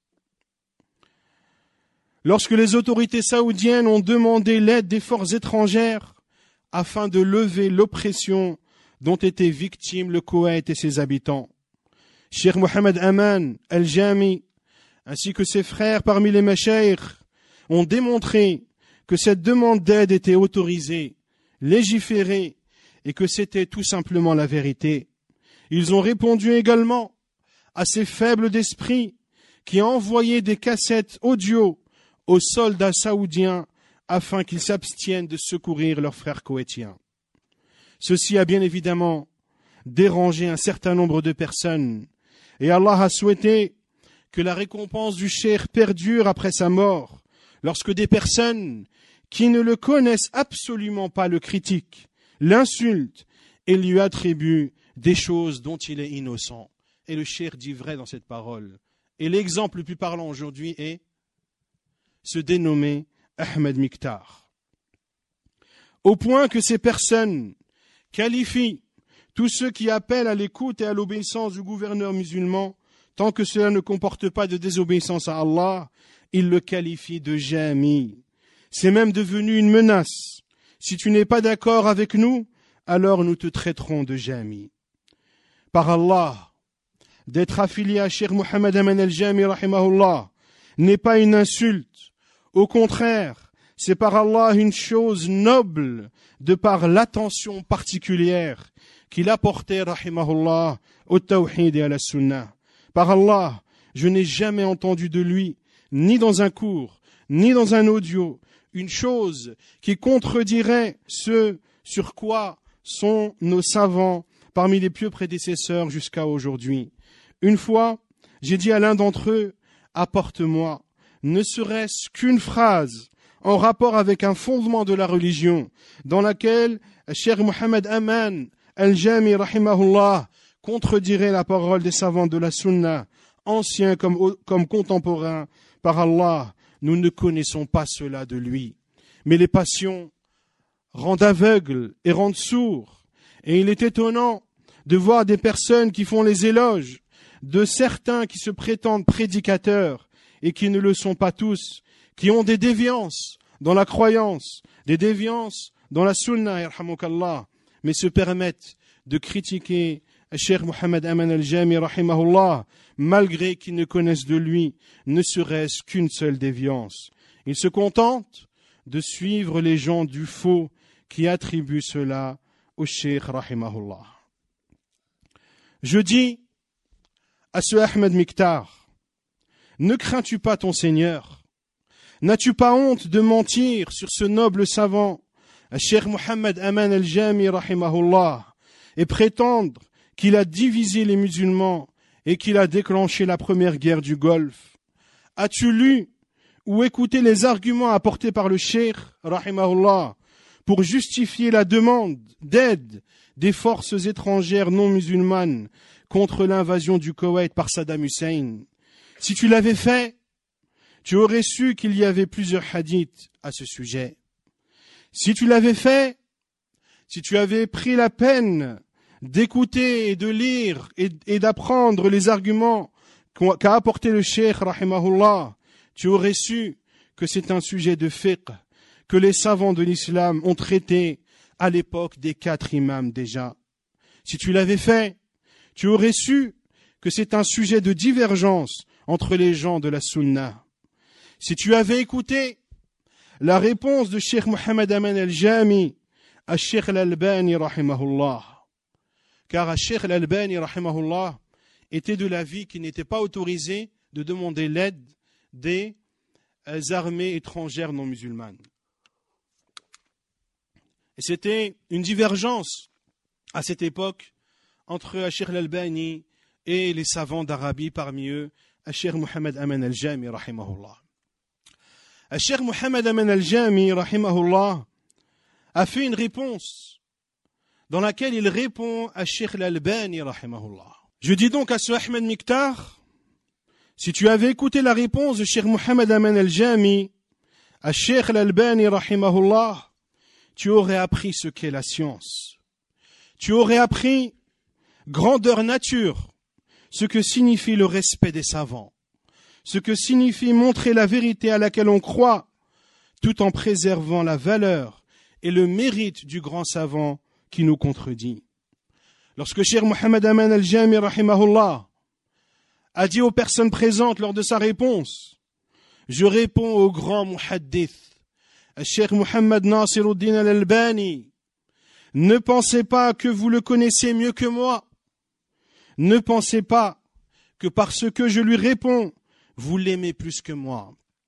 Lorsque les autorités saoudiennes ont demandé l'aide des forces étrangères afin de lever l'oppression dont étaient victimes le Koweït et ses habitants, Cheikh Mohammed Aman al-Jami ainsi que ses frères parmi les mashaykh ont démontré que cette demande d'aide était autorisée, légiférée et que c'était tout simplement la vérité. Ils ont répondu également à ces faibles d'esprit qui envoyaient des cassettes audio aux soldats saoudiens afin qu'ils s'abstiennent de secourir leurs frères koweïtiens. Ceci a bien évidemment dérangé un certain nombre de personnes et Allah a souhaité que la récompense du cheikh perdure après sa mort lorsque des personnes qui ne le connaissent absolument pas le critiquent, l'insultent et lui attribuent des choses dont il est innocent. Et le cheikh dit vrai dans cette parole. Et l'exemple le plus parlant aujourd'hui est se dénommer Ahmed Miktar. Au point que ces personnes qualifient tous ceux qui appellent à l'écoute et à l'obéissance du gouverneur musulman, tant que cela ne comporte pas de désobéissance à Allah, ils le qualifient de jami. C'est même devenu une menace. Si tu n'es pas d'accord avec nous, alors nous te traiterons de jami. Par Allah, d'être affilié à Cheikh Mohammed Aman al-Jami, rahimahullah, n'est pas une insulte. Au contraire, c'est par Allah une chose noble de par l'attention particulière qu'il apportait, rahimahullah, au tawhid et à la sunnah. Par Allah, je n'ai jamais entendu de lui, ni dans un cours, ni dans un audio, une chose qui contredirait ce sur quoi sont nos savants parmi les pieux prédécesseurs jusqu'à aujourd'hui. Une fois, j'ai dit à l'un d'entre eux, apporte-moi, ne serait-ce qu'une phrase en rapport avec un fondement de la religion, dans laquelle Cheikh Mohammed Aman al-Jami rahimahullah contredirait la parole des savants de la Sunna, anciens comme, comme contemporains, par Allah. Nous ne connaissons pas cela de lui. Mais les passions rendent aveugles et rendent sourds. Et il est étonnant de voir des personnes qui font les éloges de certains qui se prétendent prédicateurs et qui ne le sont pas tous, qui ont des déviances dans la croyance, des déviances dans la sunna, yarhamukallah, mais se permettent de critiquer Cheikh Mohammed Aman al-Jami rahimahullah, malgré qu'ils ne connaissent de lui ne serait-ce qu'une seule déviance. Ils se contentent de suivre les gens du faux qui attribuent cela au Cheikh rahimahullah. Je dis à ce Ahmed Miktar, ne crains-tu pas ton Seigneur? N'as-tu pas honte de mentir sur ce noble savant, Cheikh Mohammed Aman al-Jami rahimahullah, et prétendre qu'il a divisé les musulmans et qu'il a déclenché la première guerre du Golfe? As-tu lu ou écouté les arguments apportés par le Cheikh rahimahullah pour justifier la demande d'aide des forces étrangères non musulmanes contre l'invasion du Koweït par Saddam Hussein? Si tu l'avais fait, tu aurais su qu'il y avait plusieurs hadiths à ce sujet. Si tu l'avais fait, si tu avais pris la peine d'écouter et de lire et, et d'apprendre les arguments qu'a apporté le Cheikh rahimahullah, tu aurais su que c'est un sujet de fiqh que les savants de l'islam ont traité à l'époque des quatre imams déjà. Si tu l'avais fait, tu aurais su que c'est un sujet de divergence entre les gens de la sunna. Si tu avais écouté la réponse de Cheikh Mohammed Aman al-Jami à Cheikh al-Albani rahimahullah, car Cheikh al-Albani rahimahullah était de l'avis qu'il n'était pas autorisé de demander l'aide des armées étrangères non musulmanes. Et c'était une divergence à cette époque entre Cheikh al-Albani et les savants d'Arabie, parmi eux Cheikh Mohammed Aman al-Jami rahimahullah. Cheikh Mohammed Aman al-Jami rahimahullah a fait une réponse dans laquelle il répond à Cheikh al-Albani rahimahullah. Je dis donc à ce Ahmed Miktar, si tu avais écouté la réponse de Cheikh Mohammed Aman al-Jami à Cheikh al-Albani rahimahullah, tu aurais appris ce qu'est la science. Tu aurais appris grandeur nature, ce que signifie le respect des savants, ce que signifie montrer la vérité à laquelle on croit, tout en préservant la valeur et le mérite du grand savant qui nous contredit. Lorsque Cheikh Mohammed Aman al-Jami rahimahullah a dit aux personnes présentes lors de sa réponse, je réponds au grand muhaddith, Cheikh Mohammed Nasiruddin al-Albani, ne pensez pas que vous le connaissez mieux que moi. Ne pensez pas que parce que je lui réponds, vous l'aimez plus que moi.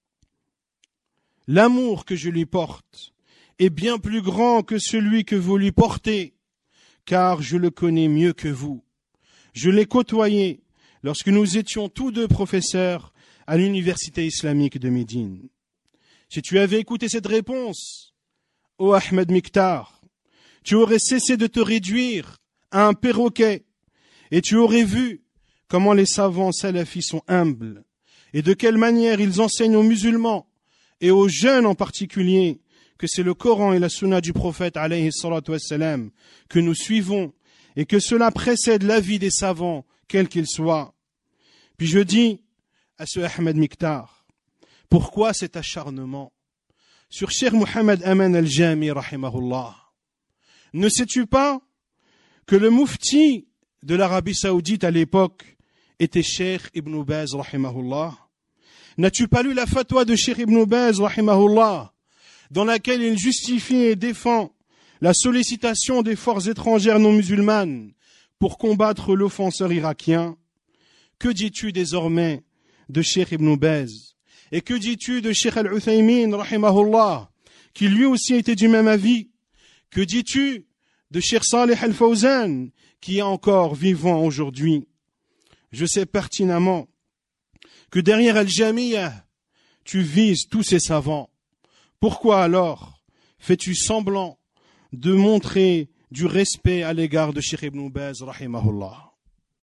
L'amour que je lui porte est bien plus grand que celui que vous lui portez, car je le connais mieux que vous. Je l'ai côtoyé lorsque nous étions tous deux professeurs à l'université islamique de Médine. Si tu avais écouté cette réponse, ô Ahmed Miktar, tu aurais cessé de te réduire à un perroquet et tu aurais vu comment les savants salafis sont humbles et de quelle manière ils enseignent aux musulmans et aux jeunes en particulier que c'est le Coran et la Sunna du prophète alayhi salatu wassalam que nous suivons et que cela précède l'avis des savants, quels qu'ils soient. Puis je dis à ce Ahmed Miktar, pourquoi cet acharnement sur Cheikh Mohammed Aman al-Jami rahimahullah? Ne sais-tu pas que le mufti de l'Arabie saoudite à l'époque était Cheikh Ibn Baz rahimahullah? N'as-tu pas lu la fatwa de Cheikh Ibn Baz rahimahullah, dans laquelle il justifie et défend la sollicitation des forces étrangères non musulmanes pour combattre l'offenseur irakien? Que dis-tu désormais de Cheikh Ibn Baz? Et que dis-tu de Cheikh Al-Uthaymin rahimahullah, qui lui aussi était du même avis? Que dis-tu de Cheikh Salih Al-Fawzan, qui est encore vivant aujourd'hui? Je sais pertinemment que derrière Al-Jamiyah, tu vises tous ces savants. Pourquoi alors fais-tu semblant de montrer du respect à l'égard de Cheikh Ibn Baz, rahimahullah?